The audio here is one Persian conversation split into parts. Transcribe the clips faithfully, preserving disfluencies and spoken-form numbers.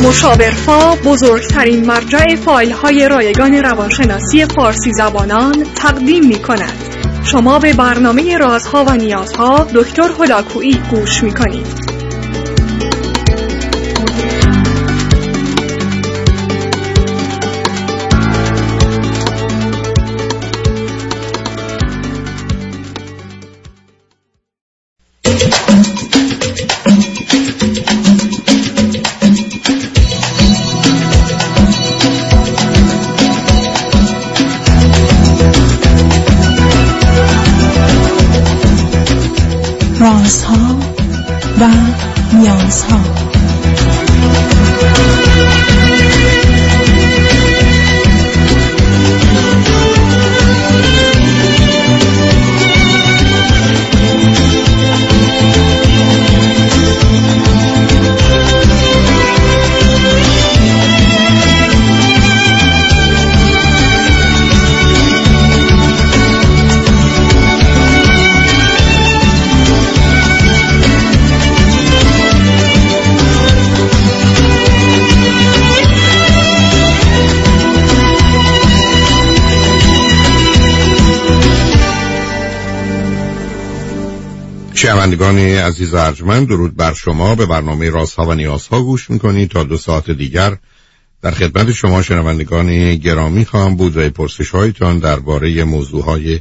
مشاورفا بزرگترین مرجع فایل های رایگان روانشناسی فارسی زبانان تقدیم می کند. شما به برنامه رازها و نیازها دکتر هلاکویی گوش می کنید. رازها و نیازها. شنوندگان عزیز و ارجمند، درود بر شما. به برنامه رازها و نیازها گوش میکنید. تا دو ساعت دیگر در خدمت شما شنوندگان گرامی خواهم بود و پرسش هایتان درباره موضوعهای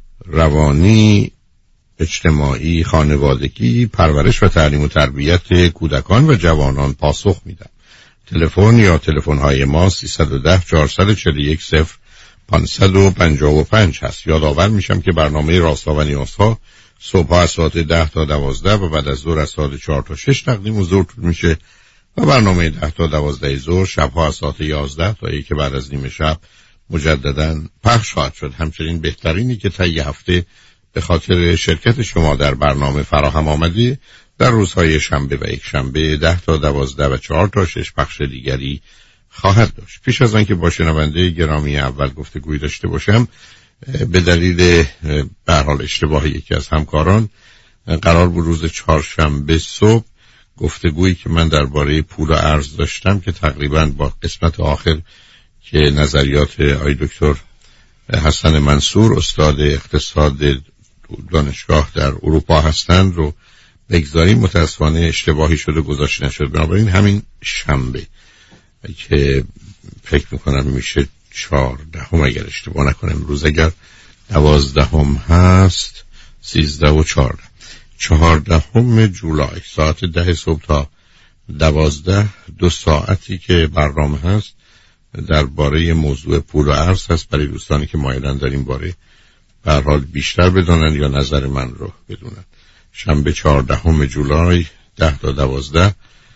روانی، اجتماعی، خانوادگی، پرورش و تعلیم و تربیت کودکان و جوانان پاسخ میدم. تلفن یا تلفن های ما سیصد و ده چهارصد و چهل و یک صفر پانصد و پنجاه و پنج هست. یادآور میشم که برنامه رازها و نیازها صبح از ساعت ده تا دوازده و بعد از ظهر از ساعت چهار تا شش تقدیم حضور میشه و برنامه ده تا دوازده ظهر شبها از ساعت یازده تا یک بعد از نیمه شب مجددا پخش خواهد شد. همچنین بهترینی که طی هفته به خاطر شرکت شما در برنامه فراهم آمده در روزهای شنبه و یک شنبه ده تا دوازده و چهار تا شش پخش دیگری خواهد داشت. پیش از آنکه با شنونده گرامی اول گفتگوی داشته باشم، به دلیل به هر حال اشتباه یکی از همکاران قرار بود روز چهارشنبه صبح گفتگویی که من درباره پول و ارز داشتم که تقریبا با قسمت آخر که نظریات آقای دکتر حسن منصور استاد اقتصاد دانشگاه در اروپا هستند رو بگذاریم، متاسفانه اشتباهی شده گذاشته نشد. بنابراین همین شنبه که فکر میکنم میشه چهاردهم اگر اشتباه نکنم، روز اگر دوازدهم هست سیزده و چهارده چهاردهم جولای ساعت ده صبح تا دوازده دو ساعتی که برنامه هست درباره موضوع پول و ارز هست برای دوستانی که مایلن در این باره به هر حال بیشتر بدونن یا نظر من رو بدونن. شنبه چهاردهم جولای ده تا دوازده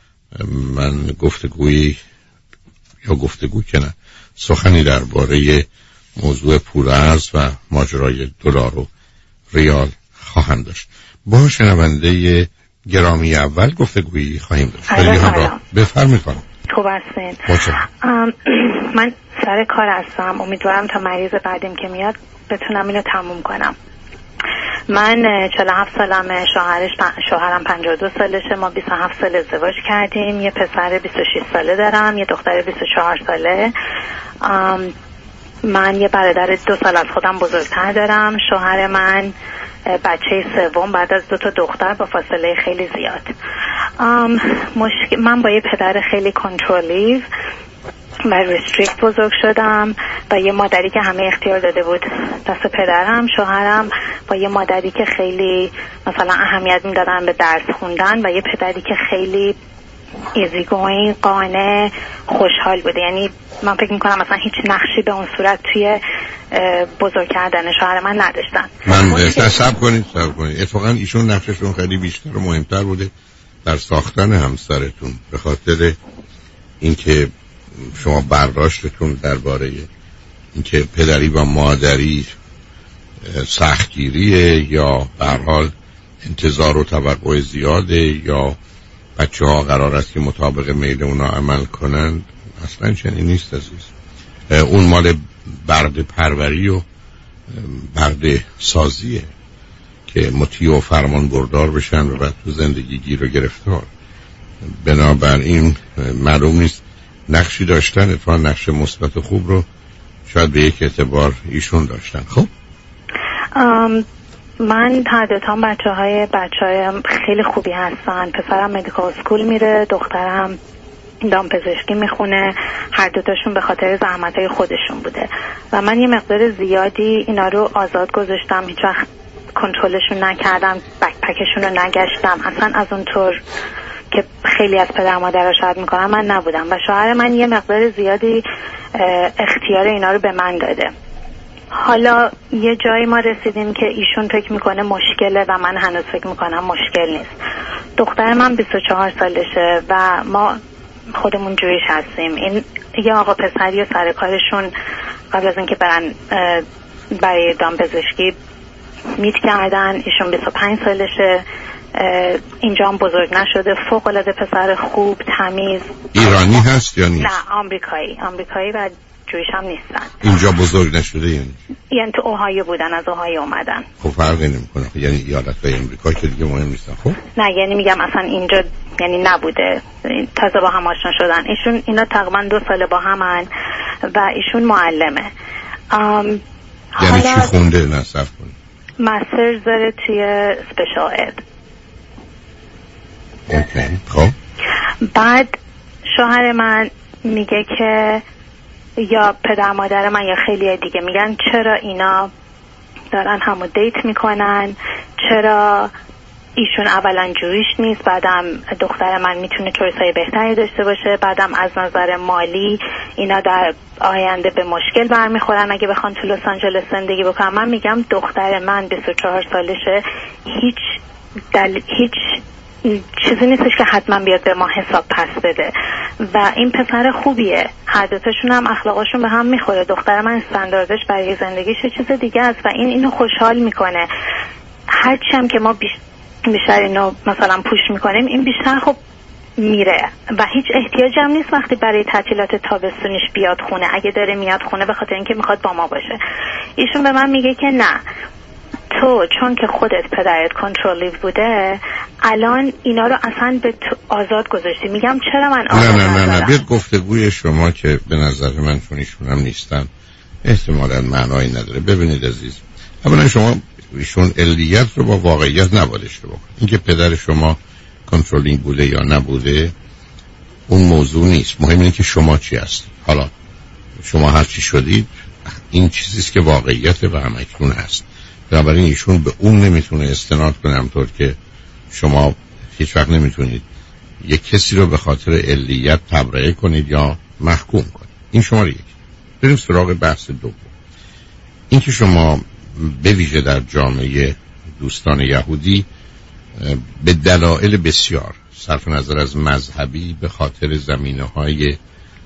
من گفتگویی یا گفتگو که نه سخنی درباره موضوع پول ارز و ماجرای دلار و ریال خواهم داشت. با شنونده گرامی اول گفتگویی خواهیم داشت. خیلی همراه بفرمایید خانم. خوب هستین؟ من سر کار هستم، امیدوارم تا مریض بعدیم که میاد بتونم اینو تموم کنم. من چهل و هفت سالمه، شوهرش شوهرم پنجاه و دو سالشه، ما بیست و هفت سال ازدواج کردیم، یه پسر بیست و شش ساله دارم، یه دختر بیست و چهار ساله. من یه برادر دو سال از خودم بزرگتر دارم. شوهر من بچه سوم بعد از دو تا دختر با فاصله خیلی زیاد. مشکل من با یه پدر خیلی کنترلیو و ریستریکت بزرگ شدم و یه مادری که همه اختیار داده بود دست پدرم. شوهرم با یه مادری که خیلی مثلا اهمیت میدادن به درس خوندن و یه پدری که خیلی ایزیگوین، قانع، خوشحال بوده. یعنی من فکر میکنم مثلا هیچ نقشی به اون صورت توی بزرگ کردن شوهر من نداشتن. من صبر کنید صبر کنید اتفاقا ایشون نقششون خیلی بیشتر و مهمتر بوده در ساختن همسرتون، به خاطر اینکه شما برداشتتون درباره اینکه پدری و مادری سختگیریه یا به هر حال انتظار و توقع زیاده یا بچه ها قرار است که مطابق میل اونا عمل کنند، اصلا چنین نیست عزیز. اون مال برد پروری و برد سازیه که مطیع و فرمان بردار بشن و بعد تو زندگی گیر و گرفتار. بنابراین معلوم نیست نقشی داشتن، اتفاقا نقش مثبت خوب رو شاید به یک اعتبار ایشون داشتن. خب من هر دوتام بچه های بچه های خیلی خوبی هستن. پسرم مدیکال اسکول میره، دخترم دامپزشکی میخونه. هر دوتاشون به خاطر زحمت های خودشون بوده و من یه مقدار زیادی اینا رو آزاد گذاشتم، هیچ وقت کنترلشون نکردم، بکپکشون رو نگشتم. اصلا از اون طور که خیلی از پدر مادرها شاید میکنن من نبودم و شوهر من یه مقدار زیادی اختیار اینا رو به من داده. حالا یه جایی ما رسیدیم که ایشون فکر میکنه مشکله و من هنوز فکر میکنم مشکل نیست. دختر من بیست و چهار سالشه و ما خودمون جویش هستیم. این یه آقا پسری و سر کارشون قبل از اینکه برن برای دامپزشکی میت کردن. ایشون بیست و پنج سالشه، اینجا هم بزرگ نشده، فوق العاده پسر خوب، تمیز. ایرانی هست یا نیست؟ نه، آمریکایی. آمریکایی و جویش هم نیستن. اینجا بزرگ نشده یعنی؟ یعنی تو اوهایو بودن، از اوهایو اومدن. خب فرقی نمیکنه، یعنی ایالت‌های آمریکا که دیگه مهم نیستن. خب نه، یعنی میگم اصلا اینجا یعنی نبوده، تازه با هم آشنا شدن. ایشون اینا تقریبا دو سال با همن و ایشون معلمه. یعنی چی خونده؟ نصف کنه مسترز داره توی اسپشال اد. اوکی. خب بعد شوهر من میگه که یا پدر مادر من یا خیلی دیگه میگن چرا اینا دارن همو دیت میکنن، چرا ایشون اولا جویش نیست، بعدم دختر من میتونه چویسای بهتری داشته باشه، بعدم از نظر مالی اینا در آینده به مشکل برمیخورن اگه بخوان تو لس آنجلس زندگی بکنن. من میگم دختر من بیست و چهار سالشه، هیچ دل... هیچ چیزی نیستش که حتما بیاد به ما حساب پس بده و این پسر خوبیه، هر دوتاشون هم اخلاقاشون به هم میخوره. دختر من استانداردش برای زندگیش چیز دیگه است و این اینو خوشحال میکنه. هرچی هم که ما بیش... بیشتر اینو مثلا پوش میکنیم این بیشتر خب میره و هیچ احتیاجی هم نیست وقتی برای تعطیلات تابستونیش بیاد خونه. اگه داره میاد خونه به خاطر اینکه میخواد با ما باشه. ایشون به من میگه که نه، تو چون که خودت پدرت کنترلی بوده الان اینا رو اصلا به تو آزاد گذاشتی. میگم چرا من آزاد نه نه نه ندارم؟ نه بیاد گفتگوی شما که به نظر من چون ایشون هم نیستن احتمالاً معنایی نداره. ببینید عزیز، اولا شما ایشون علیت رو با واقعیت نباید اشتباه کنید. اینکه پدر شما کنترلینگ بوده یا نبوده اون موضوع نیست، مهم اینه که شما چی هستید. حالا شما هر چی شدید این چیزیست که واقعیت و همکنون هست. بنابراین ایشون به اون نمیتونه استناد کنه، همطور که شما هیچ وقت نمیتونید یک کسی رو به خاطر علیت تبرئه کنید یا محکوم کنید. این شماره یک. بریم سراغ بحث دوم. این که شما به ویژه در جامعه دوستان یهودی به دلایل بسیار صرف نظر از مذهبی به خاطر زمینه‌های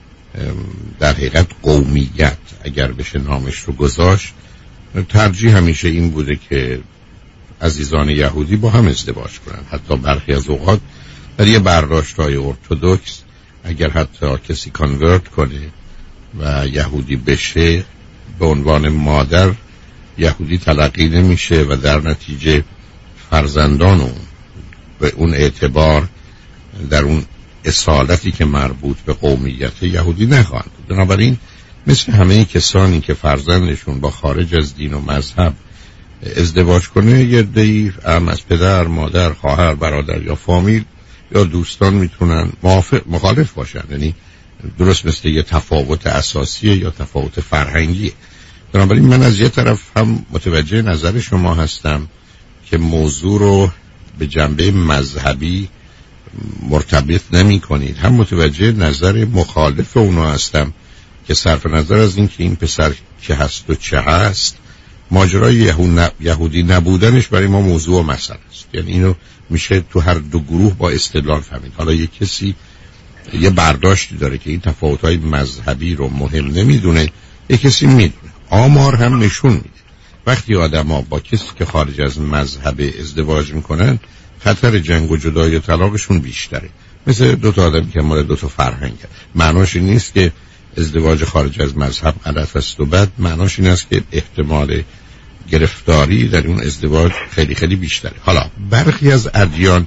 در حقیقت قومیت اگر بشه نامش رو گذاشت، ترجیح همیشه این بوده که عزیزان یهودی با هم ازدواج کنن. حتی برخی از اوقات در یه برداشت‌های ارتدوکس اگر حتی کسی کانورت کنه و یهودی بشه به عنوان مادر یهودی تلقی نمیشه و در نتیجه فرزندان اون به اون اعتبار در اون اصالتی که مربوط به قومیت یهودی نخواهند. بنابراین مثل همه کسانی که فرزندشون با خارج از دین و مذهب ازدواج کنه، یه عده‌ای هم از پدر، مادر، خواهر، برادر یا فامیل یا دوستان میتونن موافق مخالف باشن. یعنی درست مثل یه تفاوت اساسیه یا تفاوت فرهنگیه. بنابراین من از یه طرف هم متوجه نظر شما هستم که موضوع رو به جنبه مذهبی مرتبط نمی کنید، هم متوجه نظر مخالف اونو هستم که صرف نظر از این که این پسر که هست و چه هست، ماجرای یهودی نبودنش برای ما موضوع و مسئله است. یعنی اینو میشه تو هر دو گروه با استدلال فهمید. حالا یک کسی یه برداشتی داره که این تفاوت‌های مذهبی رو مهم نمیدونه، یک کسی میدونه. آمار هم نشون میده وقتی آدم‌ها با کسی که خارج از مذهب ازدواج میکنن خطر جنگ و جدایی و طلاقشون بیشتره. مثل دو تا آدمی که مال دو تا فرهنگ. معناش این نیست که ازدواج خارج از مذهب غلط است و بد، معناش این است که احتمال گرفتاری در اون ازدواج خیلی خیلی بیشتره. حالا برخی از ادیان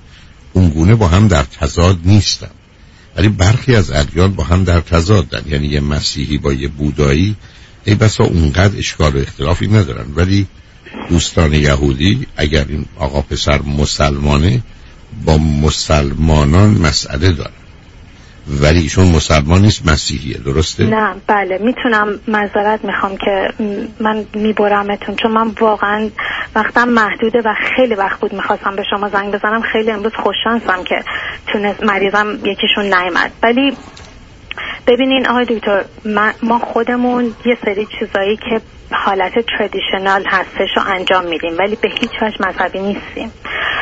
اونگونه با هم در تضاد نیستن، ولی برخی از ادیان با هم در تضادن. یعنی یه مسیحی با یه بودایی ای بسا اونقدر اشکال و اختلافی ندارن، ولی دوستان یهودی اگر این آقا پسر مسلمانه با مسلمانان مسئله دارن، ولی ایشون مسلمان نیست، مسیحیه. درسته؟ نه بله، میتونم معذرت میخوام که من میبرمتون، چون من واقعا وقتم محدوده و خیلی وقت بود میخواستم به شما زنگ بزنم. خیلی امروز خوششانسم که تونست مریضم یکیشون نیامد. ولی ببینین آقای دکتر، ما خودمون یه سری چیزایی که حالت تردیشنال هستش رو انجام میدیم، ولی به هیچ وجه مذهبی نیستیم.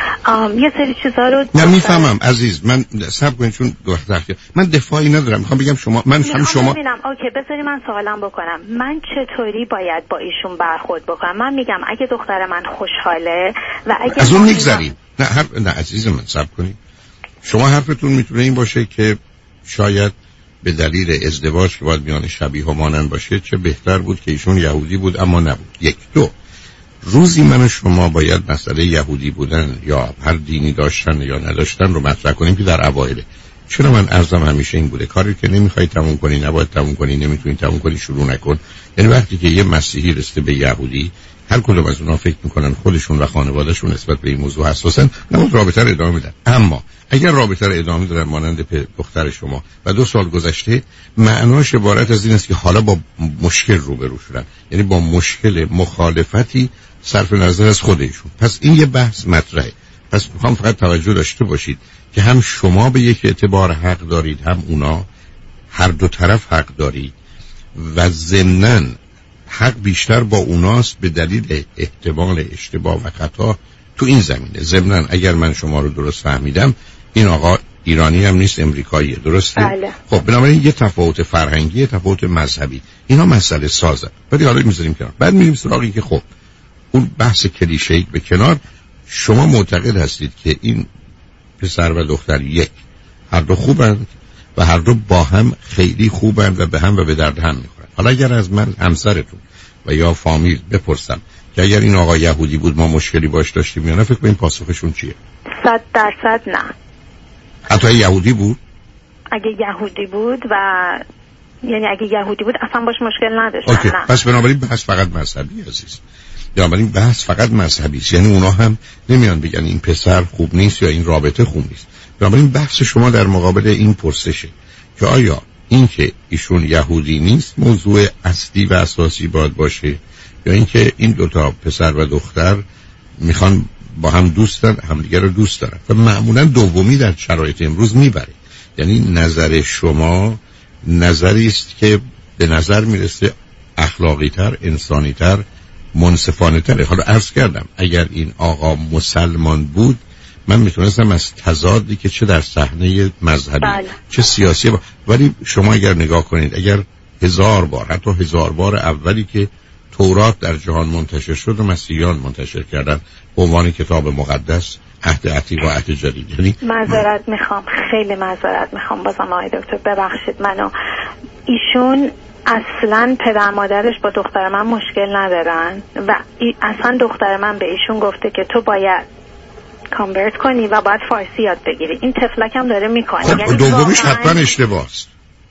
یه سری چیزا رو نه میفهمم عزیز، من صبر کنید چون وقت من دفاعی ندارم، میخوام بگم شما من هم شما ببینم اوکی بذاری من سوالم بکنم. من چطوری باید با ایشون برخورد بکنم؟ من میگم اگه دختر من خوشحاله و اگه از اون میگذریم. نه هر نه عزیز من صبر کنید. شما حرفتون میتونه این باشه که شاید به دلیل ازدواج که باید میان شبیه و مانند باشه چه بهتر بود که ایشون یهودی بود اما نبود. یک دو روزی من و شما باید مسئله یهودی بودن یا هر دینی داشتن یا نداشتن رو مطرح کنیم که در اوایل. چرا من عرضم همیشه این بوده کاری که نمیخوای تموم کنی نباید تموم کنی، نمیتونی تموم کنی شروع نکن. یعنی وقتی که یه مسیحی رسته به یهودی، هر کدوم از اونها فکر میکنن خودشون و خانوادهشون نسبت به این موضوع حساسن، نباید رابطه رو ادامه بدن. اما اگر رابطه رو ادامه دادن مانند دختر شما و دو سال گذشته، معناش عبارت از این است که حالا با مشکل روبرو شدن، یعنی با مشکل مخالفتی صرف نظر از خودشون. پس این یه بحث مطرحه. پس میخوام فقط توجه داشته باشید که هم شما به یک اعتبار حق دارید، هم اونا، هر دو طرف حق دارید و ضمناً حق بیشتر با اوناست به دلیل احتمال اشتباه و خطا تو این زمینه. ضمناً اگر من شما رو درست فهمیدم این آقا ایرانی هم نیست، امریکاییه. درسته؟ بله. خب بنابراین یه تفاوت فرهنگی، تفاوت مذهبی، اینا مسئله سازه. ولی حالا میذاریم کنار. بعد میریم سراغی که خب اون بحث کلیشه‌ای به کنار، شما معتقد هستید که این پسر و دختر یک هر دو خوبند و هر دو با هم خیلی خوبند و به هم و به درد هم میخورن. حالا اگر از من همسرتون و یا فامیل بپرسم که اگر این آقا یهودی بود ما مشکلی باش داشتیم یا نه، فکر کنید پاسخشون چیه؟ صد درصد نه. حتی یهودی بود؟ اگه یهودی بود و یعنی اگه یهودی بود اصلا باش مشکل نداشتن. اوکی. نه. پس بنابراین بحث فقط مذهبی عزیز. بنابراین بحث فقط مذهبی است. یعنی اونا هم نمیان بگن این پسر خوب نیست یا این رابطه خوب نیست. بنابراین بحث شما در مقابل این پرسشه که آیا این که ایشون یهودی نیست موضوع اصلی و اساسی باید باشه، یا اینکه این دوتا پسر و دختر میخوان با هم دوستن، همدیگه رو دوست دارن و معمولا دومی در شرایط امروز میبره. یعنی نظر شما نظری است که به نظر میرسه اخلاقی تر، انسانی تر، منصفانه تره. حالا عرض کردم اگر این آقا مسلمان بود من میتونستم از تضادی که چه در صحنه مذهبی بله. چه سیاسی با... ولی شما اگر نگاه کنید، اگر هزار بار حتی هزار بار اولی که تورات در جهان منتشر شد و مسیحیان منتشر کردن به عنوان کتاب مقدس، عهد عتیق و عهد جدید. یعنی معذرت میخوام، خیلی معذرت میخوام بازم آقای دکتر، ببخشید منو. ایشون اصلا پدر مادرش با دختر من مشکل ندارن و اصلا دختر من به ایشون گفته که تو باید کانورت کنی و باید فارسی یاد بگیری. این تفلک هم داره میکنه. خب یعنی دومیش حتما اشتباهست.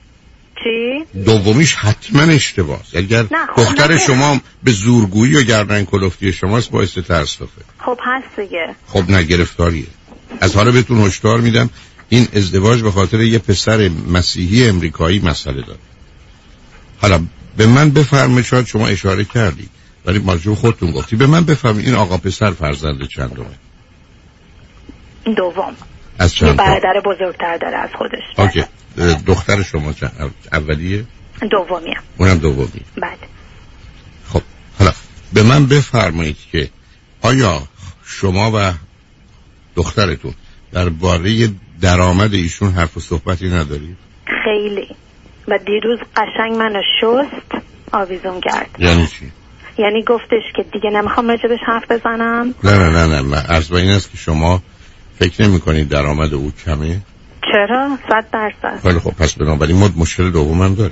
چی؟ دومیش حتما اشتباهست. اگر خب دختر شما به زورگویی و گردن کلفتی شماست باعث ترسفه. خب هست دیگه. خب نه، گرفتاریه. از حالا بهتون هشدار میدم این ازدواج به خاطر یه پسر مسیحی امریکایی مسئله داره. حالا به من بفرمایید، شاید شما اشاره کردید ولی ماجرا خودتون گفتی، به من بفرمایید این آقا پسر فرزند چندمه؟ دوم. از چند تا؟ برادر بزرگتر داره از خودش. اوکی. دختر شما چند اولیه؟ دومیه. اونم دومی. بله. خب حالا به من بفرمایید که آیا شما و دخترتون درباره درآمد ایشون حرف و صحبتی ندارید؟ خیلی. و دیروز قشنگ منو شست آویزون کرد. یعنی چی؟ یعنی گفتش که دیگه نمیخوام راجبش حرف بزنم. نه نه نه نه من عرض به این است که شما فکر نمی کنید درآمد او کمه؟ چرا؟ صد درصد. خیلی خب، پس بنابراین ما مشکل دوم هم داریم.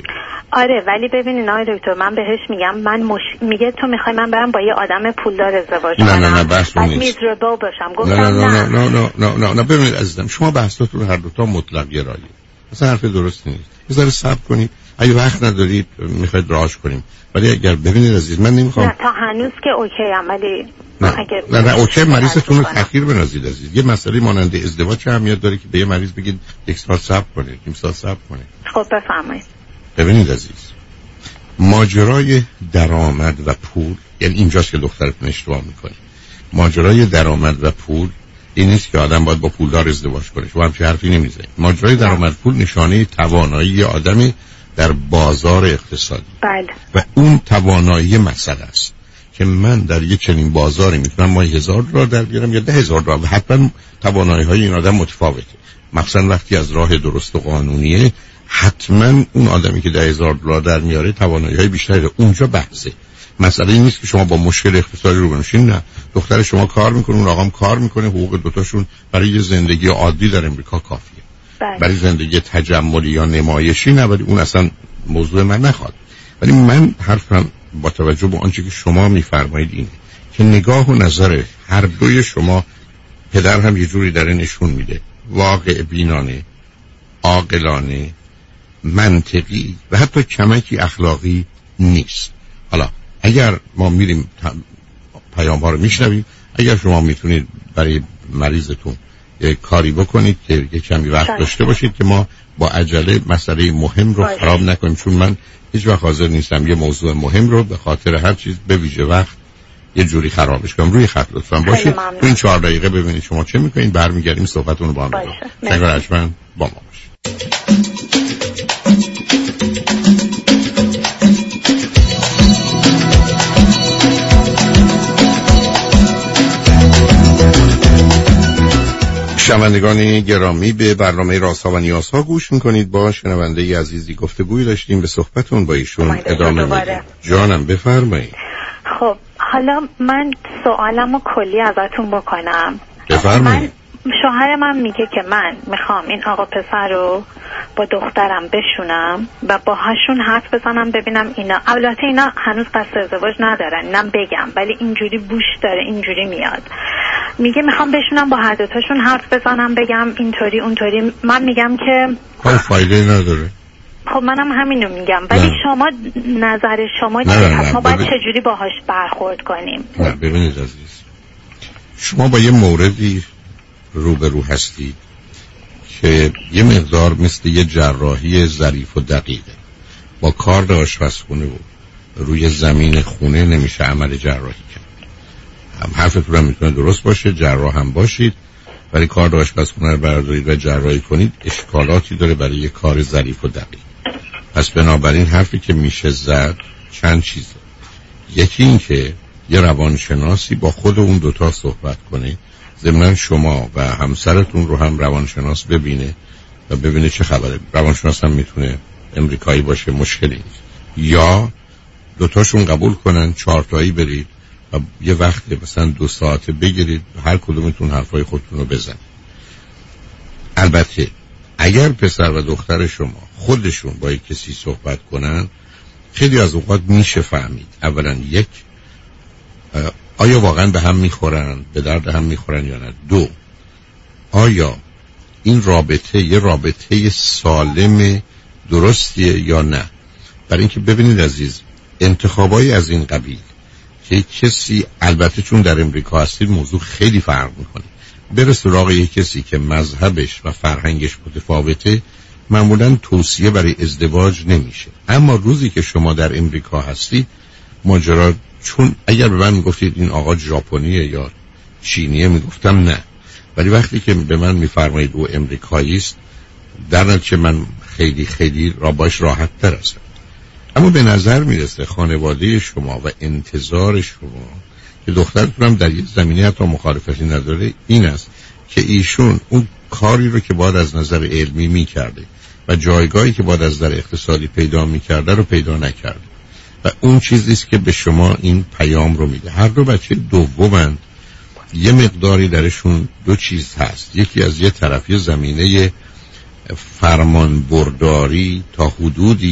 آره ولی ببینین آقای دکتر من بهش میگم من مش... میگه تو میخوای من برم با یه آدم پولدار ازدواج کنم. نه نه نه بحث بعد نیست. میزربل باشم. گفتم نه نه نه نه نه نه نه نه ببینید عزیزم شما بحثاتون هر دو تا مطلق گرایی. اصلا حرف درستی نیست. بذار صبر کنید. اگه وقت ندارید میخواید راهش کنیم. ولی اگر ببینید عزیز من نمیخوام. نه تا هنوز که اوکی ام ولی نه اگه نه نه اوکی مریضتون رو تأخیر بنازید عزیز. یه مسئله مانند ازدواج چه اهمیت داره که به یه مریض بگید یک سال صبر کنید، نیم سال صبر کنید. خب بفرمایید. ببینید عزیز ماجرای درآمد و پول، یعنی اینجاست که دخترتون اشتباه میکنه. ماجرای درآمد و پول این نیست که آدم باید با پولدار ازدواج کنه. شما همچین حرفی نمیزنید. ماجرای درآمد پول نشانه توانایی آدمی در بازار اقتصادی. بله. و اون توانایی مسئله است که من در یک چنین بازاری میتونم ماهی هزار دلار در بیارم یا ده هزار دلار. و حتما توانایی های این آدم متفاوته. مثلا وقتی از راه درست و قانونیه حتما اون آدمی که ده هزار دلار در میاره توانایی های بیشتری داره. اونجا بحثه. مسئله این نیست که شما با مشکل اقتصادی رو بنشین. نه، دختر شما کار میکنه، اون آقام کار میکنه، حقوق دوتاشون برای یه زندگی عادی در امریکا کافیه. بله. برای زندگی تجملی یا نمایشی نه، ولی اون اصلا موضوع من نخواد. ولی من حرفم با توجه به آنچه که شما میفرمایید اینه که نگاه و نظر هر دوی شما پدر هم یه جوری داره نشون میده واقع بینانه، عاقلانه، منطقی و حتی کمکی اخلاقی نیست. حالا اگر ما میریم پیام ها رو میشنویم، اگر شما میتونید برای مریضتون یک کاری بکنید که یک کمی وقت داشته باشید که ما با عجله مسئله مهم رو خراب نکنیم، چون من هیچ وقت حاضر نیستم یه موضوع مهم رو به خاطر هر چیز به ویژه وقت یه جوری خرابش کنم. روی خط لطفاً باشید. تو این چهار دقیقه ببینید شما چه میکنید، برمیگردیم صحبتون رو با هم بکنیم. شنگار اجمن با ما باشید. شنوندگان گرامی به برنامه رازها و نیازها گوش میکنید. با شنونده عزیزی گفتگوی داشتیم، به صحبتون با ایشون ادامه میدیم. جانم بفرمایید. خب حالا من سوالمو کلی ازتون بکنم. بفرمایید. شوهر من میگه که من میخوام این آقا پسر رو با دخترم بشونم و باهاشون حرف بزنم ببینم اینا، البته اینا هنوز قصد ازدواج ندارن، اینم بگم، ولی اینجوری بوش داره اینجوری میاد. میگه میخوام بشونم با هر دوتاشون حرف بزنم بگم اینطوری اونطوری. من میگم که خب فایده نداره. خب منم همینو میگم، ولی نه. شما نظر شما چیه؟ ما باید چجوری باهاش برخورد کنیم؟ نه ببینید عزیز، شما با یه موردی روبرو هستید که یه مقدار مثل یه جراحی ظریف و دقیقه. با کارد آشپزخونه و روی زمین خونه نمیشه عمل جراحی کرد. هم حرفتون هم میتونه درست باشه، جراح هم باشید، ولی کارد آشپزخونه رو بردارید و جراحی کنید اشکالاتی داره برای یه کار ظریف و دقیق. پس بنابراین حرفی که میشه زد چند چیزه. یکی این که یه روانشناسی با خود اون دوتا صحبت کنه، ضمن شما و همسرتون رو هم روانشناس ببینه و ببینه چه خبره. روانشناس هم میتونه امریکایی باشه، مشکلی نیست. یا دوتاشون قبول کنن چهارتایی برید و یه وقت مثلا دو ساعته بگیرید هر کدومتون حرفای خودتون رو بزنید. البته اگر پسر و دختر شما خودشون با یک کسی صحبت کنن، خیلی از اوقات میشه فهمید اولا یک آیا واقعا به هم میخورن، به درد هم میخورن یا نه. دو، آیا این رابطه یه رابطه سالم درستیه یا نه. برای اینکه ببینید عزیز، انتخابای از این قبیل که کسی، البته چون در امریکا هستید موضوع خیلی فرق میکنه، بره سراغ یک کسی که مذهبش و فرهنگش متفاوته، معمولا توصیه برای ازدواج نمیشه. اما روزی که شما در امریکا هستید ماجرا، چون اگر به من میگفتید این آقا ژاپنیه یا چینیه میگفتم نه، ولی وقتی که به من میفرمایید او امریکایی است، در نتیجه من خیلی خیلی را باش راحت تر هستم. اما به نظر میرسه خانواده شما و انتظار شما که دخترتون هم در یک زمینه حتی مخالفتی نداره این است که ایشون اون کاری رو که باید از نظر علمی میکرده و جایگاهی که باید از نظر اقتصادی پیدا میکرده رو پیدا نکرده و اون چیزیست که به شما این پیام رو میده. هر دو بچه دومند، یه مقداری درشون دو چیز هست. یکی از یه طرفی زمینه فرمان برداری تا حدودی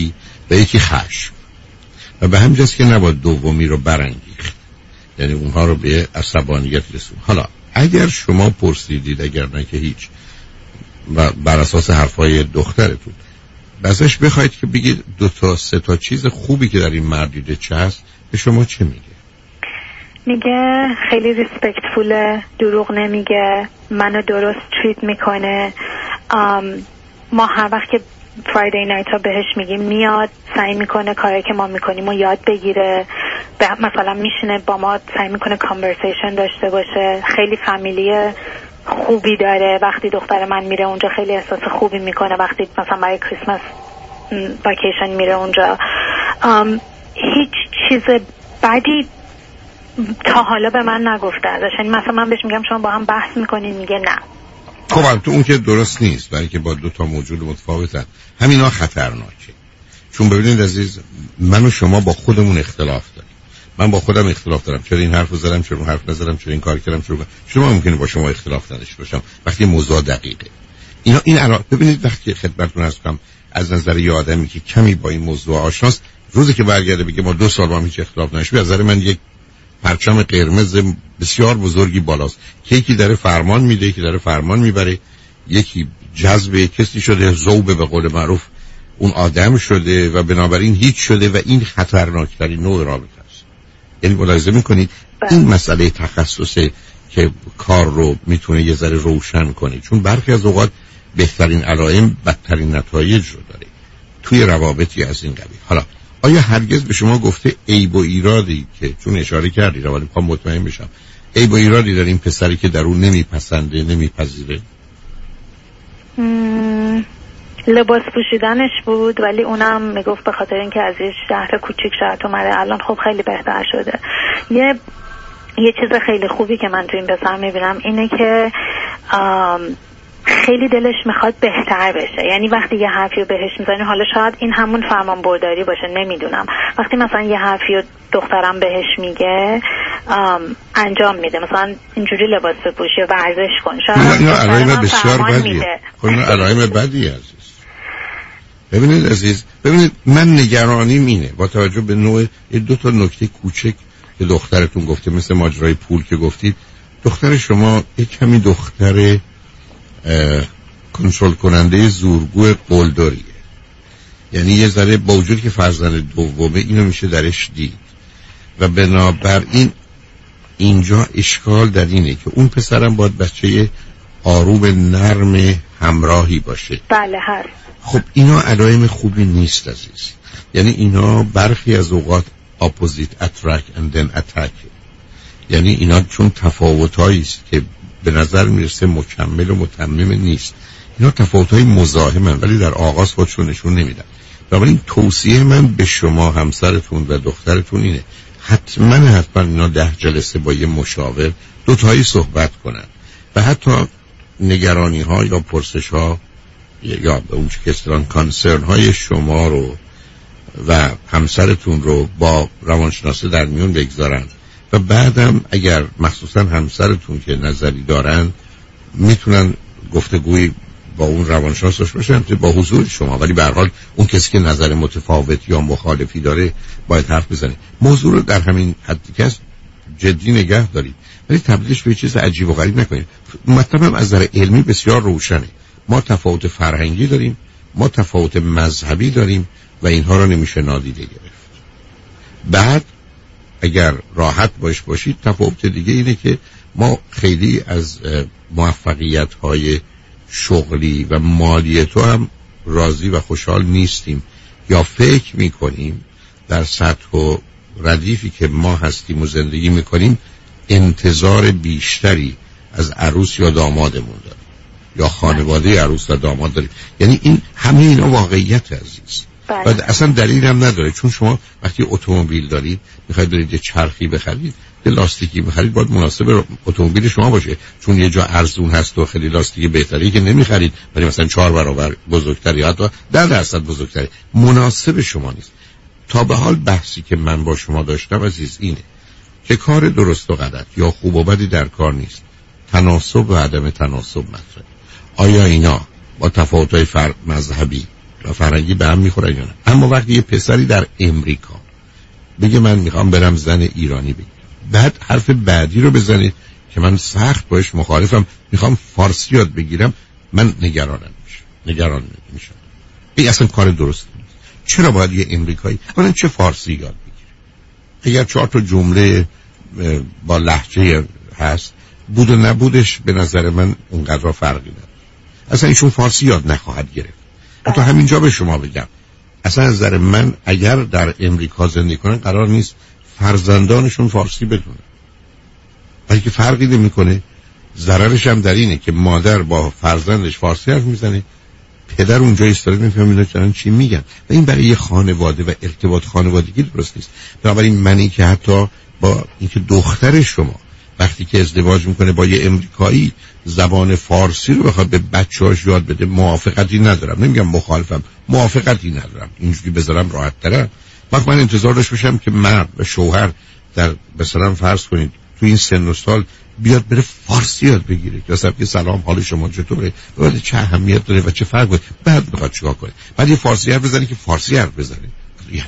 و یکی خشم و به همجاست که نباید دومی رو برانگیخت، یعنی اونها رو به عصبانیت رسون. حالا اگر شما پرسیدید، اگر نه که هیچ، و بر اساس حرفای دخترتون ازش بخواید که بگید دو تا سه تا چیز خوبی که در این مرد دیده چه هست، به شما چه میگه؟ میگه خیلی ریسپکتفوله، دروغ نمیگه، منو درست تریت میکنه. ما هر وقت که فرایدی نایت ها بهش میگیم میاد سعی میکنه کاری که ما میکنیم و یاد بگیره، مثلا میشینه با ما سعی میکنه کانورسیشن داشته باشه. خیلی فامیلی خوبی داره، وقتی دختر من میره اونجا خیلی احساس خوبی میکنه، وقتی مثلا برای کریسمس واکیشن میره اونجا. هیچ چیز بدی تا حالا به من نگفته ازش. یعنی مثلا من بهش میگم شما با هم بحث میکنین، میگه نه. خب تو اون که درست نیست، برای که با دو تا موجود متفاوتن. همینا خطرناکه. چون ببینید عزیز، من و شما با خودمون اختلاف داریم. من با خودم اختلاف دارم، چرا این حرفو زدم، چرا اون حرف نزدم، چرا این کار کردم، چرا شما ممکنه با شما اختلاف نداشته باشم وقتی موضوع دقیقه. اینا این الان ببینید وقتی خدمتتون هست کنم از نظر یه آدمی که کمی با این موضوع آشناست، روزی که برگرده بگه ما دو سال با هم هیچ اختلاف نداشتیم، از نظر من یک پرچم قرمز بسیار بزرگی بالاست که یکی داره فرمان میده، یکی داره فرمان میبره، یکی جذب کسی شده، ذوب به قول معروف اون آدم شده و بنابراین هیچ شده و این خطرناکترین نوع رابطه است. یعنی ملاحظه میکنید این مسئله تخصصه که کار رو میتونه یه ذره روشن کنه، چون برخی از اوقات بهترین علائم بدترین نتایج رو داره توی روابطی از این قبیل. حالا آیا هرگز به شما گفته عیب و ایرادی که چون اشاره کردید ولی میخوام مطمئن بشم عیب و ایرادی در این پسری که در اون نمیپسنده، نمیپذیره؟ لباس پوشیدنش بود، ولی اونم میگفت به خاطر اینکه از یه شهر کوچیک شهر اومده الان خب خیلی بهتر شده. یه یه چیز خیلی خوبی که من تو این پسر میبینم اینه که خیلی دلش میخواد بهتر بشه. یعنی وقتی یه حرفی رو بهش میزنی، حالا شاید این همون فرمان برداری باشه، نمیدونم، وقتی مثلا یه حرفی رو دخترم بهش میگه انجام میده، مثلا اینجوری لباس بپوش یا ورزش کن، شاید اینا علائم بسیار بدیه. خب اینا علائم بدیه عزیز. ببینید عزیز، ببینید من نگرانیم اینه با توجه به نوع دو تا نکته کوچک که دخترتون گفته، مثل ماجرای پول که گفتید، دختر شما یک کمی دختر کنترل کننده زورگو قلدریه. یعنی یه ذره با وجود که فرزند دومه اینو میشه درش دید و بنابراین اینجا اشکال در اینه که اون پسرم باید بچه آروم نرم همراهی باشه. بله هست. خب اینا علائم خوبی نیست عزیز. یعنی اینا برخی از اوقات opposite attract and then attack. یعنی اینا چون تفاوتایی است که به نظر میرسه مکمل و متمم نیست، اینا تفاوت‌های مزاحمن ولی در آغاز خودشون نشون نمیدن. بنابراین توصیه من به شما همسرتون و دخترتون اینه حتما حتما اینا ده جلسه با یه مشاور دوتایی صحبت کنن و حتی نگرانی ها یا پرسش ها یا به اون چه که اصطلاحاً کانسرن های شما رو و همسرتون رو با روانشناسه در میون بگذارن و بعدم اگر مخصوصا همسرتون که نظری دارن میتونن گفتگوی با اون روانشناس داشته باشن با حضور شما، ولی به هر حال اون کسی که نظر متفاوت یا مخالفی داره باید حرف بزنه. موضوع رو در همین حدی که جدی نگه دارید ولی تبدیلش به چیز عجیب و غریب نکنید. مطلبم از نظر علمی بسیار روشنه. ما تفاوت فرهنگی داریم، ما تفاوت مذهبی داریم و اینها رو نمیشه نادیده گرفت. بعد اگر راحت باش باشید تفاوت دیگه اینه که ما خیلی از موفقیت‌های شغلی و مالی تو هم راضی و خوشحال نیستیم یا فکر میکنیم در سطح و ردیفی که ما هستیم و زندگی میکنیم انتظار بیشتری از عروس یا دامادمون داریم یا خانواده عروس و داماد داریم. یعنی این همه اینا واقعیت عزیز. و اصلا دلیل هم نداره، چون شما وقتی اتومبیل دارید میخواید برید یه چرخی بخرید، یه لاستیکی بخرید باید مناسب اتومبیل شما باشه، چون یه جا ارزون هست و خیلی لاستیک بهتری که نمیخرید ولی مثلا چهار برابر بزرگتر یا حتی ده درصد بزرگتر مناسب شما نیست. تا به حال بحثی که من با شما داشتم عزیز اینه که کار درست و غلط یا خوب و بدی در کار نیست، تناسب و عدم تناسب مطرحه. آیا اینا با تفاوت‌های فرق مذهبی و فرهنگی به هم میخورن یا نه. اما وقتی یه پسری در امریکا بگه من میخوام برم زن ایرانی بگیرم، بعد حرف بعدی رو بزنه که من سخت باش مخالفم، میخوام فارسی یاد بگیرم، من نگرانم میشم نگران میشم. این اصلا کار درستی نیست. چرا باید یه امریکایی اولا چه فارسی یاد بگیره؟ اگر چهار تا جمله با لهجه هست، بود و نبودش به نظر من اونقدر فرقی نداره. اصلا ایشون فارسی یاد نخواهد گرفت. حتی همینجا به شما بگم، اصلا از نظر من اگر در امریکا زندگی کنن قرار نیست فرزندانشون فارسی بدونن، ولی که فرقی نمیکنه. ضررش هم در اینه که مادر با فرزندش فارسی حرف میزنه، پدر اونجا ایستاده نمیفهمه چرا چی میگن، و این برای یه خانواده و ارتباط خانوادگی درست نیست. بنابراین منی که حتی با اینکه دختر شما وقتی که ازدواج میکنه با یه امریکایی زبان فارسی رو بخواد به بچه‌هاش یاد بده، موافقتی ندارم. نمیگم مخالفم، موافقتی ندارم. اینجوری بذارم راحت تره. وقت من انتظار داشت باشم که مرد و شوهر در مثلا فرض کنید تو این سن و سال بیاد بره فارسی یاد بگیره که اصلا که سلام حال شما چطوره، بعد چه اهمیت داره و چه فرق داره، بعد بخواد چیکار کنه، بعد یه فارسی حرف بزنه که فارسی حرف بزنه، یعنی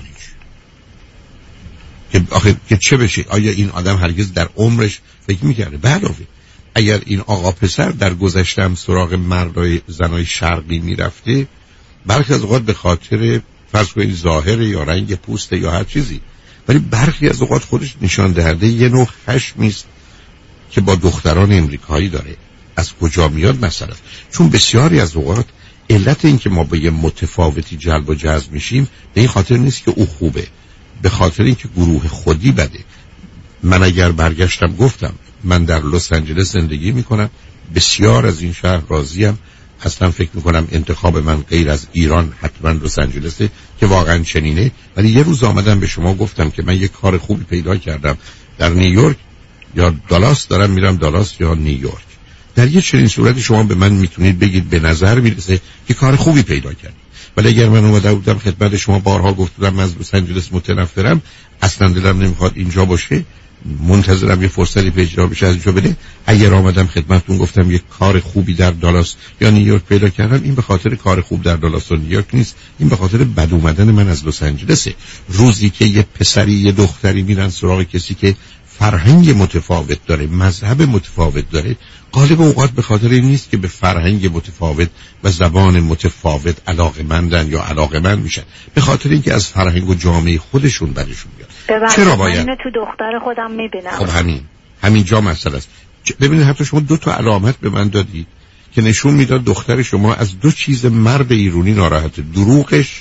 که آخه که چه بشه؟ آیا این آدم هرگز در عمرش فکر می‌کرده؟ بعد اگر این آقا پسر در گذشته هم سراغ مردای زنای شرقی میرفته، برخی از اوقات به خاطر فرض کنید ظاهر یا رنگ پوست یا هر چیزی، ولی برخی از اوقات خودش نشان دهنده یه نوع خشمی است که با دختران امریکایی داره. از کجا میاد مثلا؟ چون بسیاری از اوقات علت این که ما به یه متفاوتی جلب و جذب میشیم به این خاطر نیست که او خوبه، به خاطر اینکه گروه خودی بده. من اگر برگشتم گفتم من در لس آنجلس زندگی میکنم، بسیار از این شهر راضیم، اصلا فکر میکنم انتخاب من غیر از ایران حتما لس آنجلسه که واقعا چنینه. ولی یه روز آمدم به شما گفتم که من یه کار خوبی پیدا کردم در نیویورک یا دالاس، دارم میرم دالاس یا نیویورک. در یه چنین صورتی شما به من میتونید بگید به نظر میرسه که کار خوبی پیدا کردید. ولی اگر من اومده بودم خدمت شما بارها گفتم من از لس آنجلس متنفرم، اصلا دلم نمیخواد اینجا باشه، منتظرم یه فرصتی پیدا بشه از اینجا بده، اگر آمدم خدمتتون گفتم یه کار خوبی در دالاس یا نیویورک پیدا کردم، این به خاطر کار خوب در دالاس و نیویورک نیست، این به خاطر بد اومدن من از لس آنجلسه. روزی که یه پسری یه دختری میرن سراغ کسی که فرهنگ متفاوت داره، مذهب متفاوت داره، غالب اوقات به خاطر این نیست که به فرهنگ متفاوت و زبان متفاوت علاقه‌مندن یا علاقه‌مند میشن، به خاطر اینکه از فرهنگ و جامعه خودشون بدشون میاد. چرا باید؟ من تو دختر خودم میبینم. خب همین همین جا مسئله است. ببینید حتی شما دو تا علامت به من دادید که نشون میداد دختر شما از دو چیز مرد ایرانی ناراحته، دروغش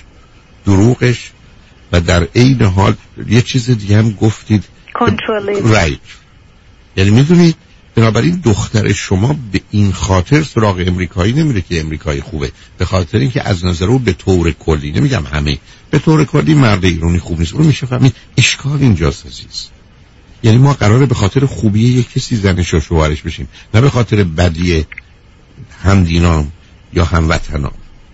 دروغش و در عین حال یه چیز دیگه هم گفتید، کنترل. رایت. یعنی میدونید بنابراین دختر شما به این خاطر سراغ امریکایی نمیره که امریکایی خوبه، به خاطر اینکه از نظر او به طور کلی، نمیگم همه، به طور کلی مرد ایرانی خوب نیست. اون میشه فهمید اشکال اینجاست عزیز. یعنی ما قراره به خاطر خوبی یک کسی زنش و شوهرش بشیم، نه به خاطر بدی همدینام یا هموطنام.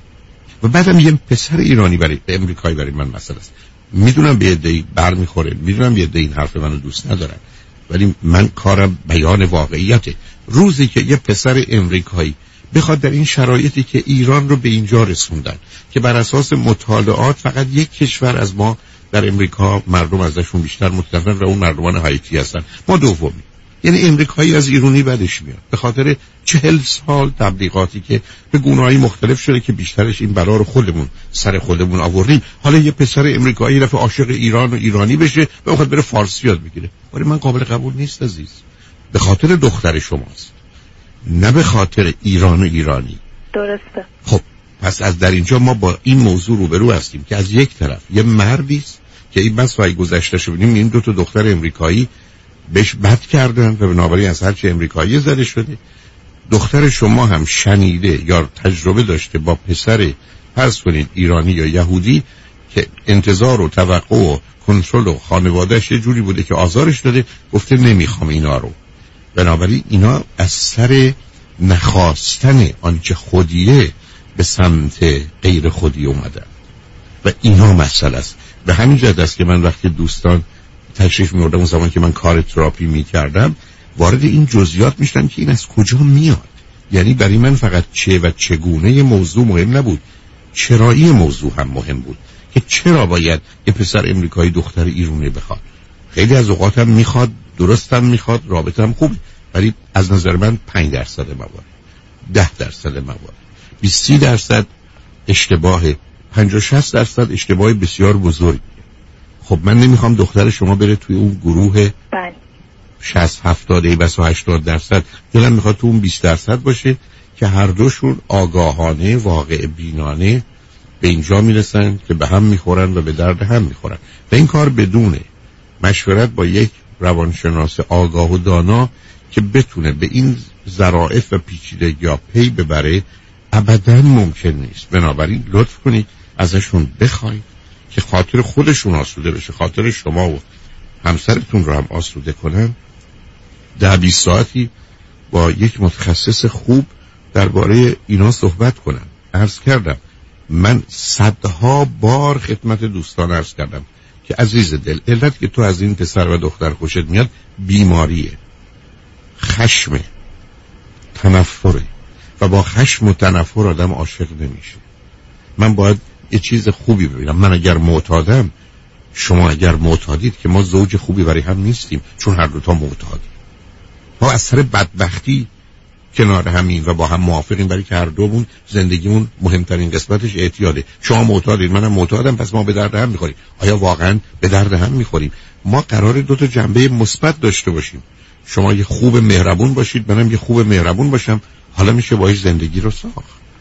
و بعدم یه پسر ایرانی برای امریکایی برای من مسئله است. میدونم به عده‌ای برمیخوره، میدونم یه عده این حرف منو دوست ندارن، ولی من کارم بیان واقعیته. روزی که یه پسر امریکایی بخواد در این شرایطی که ایران رو به اینجا رسوندن که بر اساس مطالعات فقط یک کشور از ما در امریکا مردم ازشون بیشتر متنفرن و اون مردمان هایتی هستن، ما دومی، یعنی امریکایی از ایرانی بدش میاد به خاطر چهل سال تبلیغاتی که به گونه‌های مختلف شده که بیشترش این بلا رو خودمون سر خودمون آوردیم. حالا یه پسر امریکایی رفت عاشق ایران و ایرانی بشه و بخواد بره فارسی یاد بگیره، ولی من قابل قبول نیست عزیز. به خاطر دختر شماست، نه به خاطر ایران و ایرانی. درسته. خب پس از در اینجا ما با این موضوع روبرو هستیم که از یک طرف یه مردی است که این مسائل گذشته شو ببینیم این دو تا دختر امریکایی بهش بد کردن و بنابراین از هرچی امریکایی زده شده. دختر شما هم شنیده یا تجربه داشته با پسر فرض کنید ایرانی یا یهودی که انتظار و توقع و کنترل و خانوادهش یه جوری بوده که آزارش داده، گفته نمیخوام اینا رو. بنابراین اینا از سر نخواستن آنچه خودیه به سمت غیر خودی اومدن و اینا مسئله است. به همین جهت است که من وقتی دوستان تشریف می‌آوردم اون زمان که من کار تراپی می‌کردم وارد این جزئیات میشدم که این از کجا میاد. یعنی برای من فقط چه و چگونه موضوع مهم نبود، چرایی موضوع هم مهم بود که چرا باید یه پسر امریکایی دختر ایرانی بخواد. خیلی از اوقات هم میخواد، درست هم میخواد، رابطه هم خوب، ولی از نظر من پنج درصد موارد، ده درصد موارد، بیست درصد اشتباهه، پنجاه شصت درصد اشتباه بسیار بزرگ. خب من نمیخوام دختر شما بره توی اون گروه بله شصت هفتاد ای بس و هشتاد درصد، دلم میخواد تو اون بیست درصد باشه که هر دوشون آگاهانه واقع بینانه به اینجا میرسن که به هم میخورن و به درد هم میخورن و این کار بدون مشورت با یک روانشناس آگاه و دانا که بتونه به این ظرافت و پیچیدگی ها پی ببره ابداً ممکن نیست. بنابراین لطف کنید ازشون بخواید که خاطر خودشون آسوده بشه، خاطر شما و همسرتون رو هم آسوده کنن. ده بیست ساعتی با یک متخصص خوب درباره اینا صحبت کنن. عرض کردم من صدها بار خدمت دوستان عرض کردم که عزیز دل، علت که تو از این پسر و دختر خوشت میاد بیماریه، خشم، تنفره و با خشم و تنفر آدم عاشق نمیشه. من باید یه چیز خوبی ببینم. من اگر معتادم، شما اگر معتادید که ما زوج خوبی برای هم نیستیم، چون هر دوتا معتادیم. ما از سر بدبختی کنار همین و با هم موافقیم، برای که هر دومون زندگیمون مهمترین قسمتش اعتیاده. شما معتادید، منم معتادم، پس ما به درد هم میخوریم. آیا واقعا به درد هم میخوریم؟ ما قرار دو تا جنبه مثبت داشته باشیم. شما یه خوب مهربون باشید، منم یه خوب مهربون باشم، حالا میشه باهاش زندگی رو ساخت.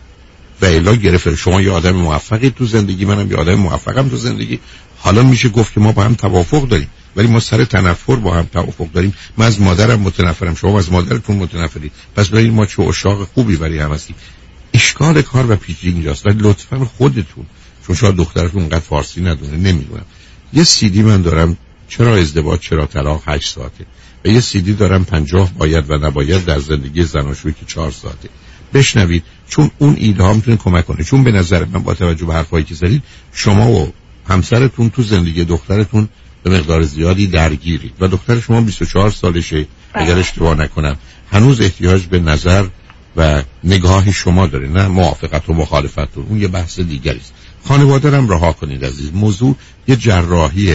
و الا گرفت شما یه آدم موفقی تو زندگی، منم یه آدم موفقم تو زندگی، حالا میشه گفت که ما با هم توافق داریم، ولی ما سر تنفر با هم توافق داریم. من از مادرم متنفرم، شما از مادرتون متنفرید، پس ببینید ما چه عشاق خوبی برای هم هستیم. اشکال کار و پیچیدگی اینجاست. ولی لطفاً خودتون، چون شاید دخترتون اونقدر فارسی ندونه، نمیدونم، یه سی دی من دارم چرا ازدواج چرا طلاق هشت ساعته و یه سی دی دارم پنجاه باید و نباید در زندگی زناشویی که چهار ساعته. بشنوید، چون اون ایده ها میتونه کمک کنه. چون به نظر من با توجه به حرفایی که زدید شما و همسرتون تو زندگی دخترتون به مقدار زیادی درگیرید و دختر شما بیست و چهار سالشه اگر اشتباه نکنم، هنوز احتیاج به نظر و نگاه شما داره، نه موافقت و مخالفتون. اون یه بحث دیگری است. خانواده هم رها کنید عزیز. موضوع یه جراحی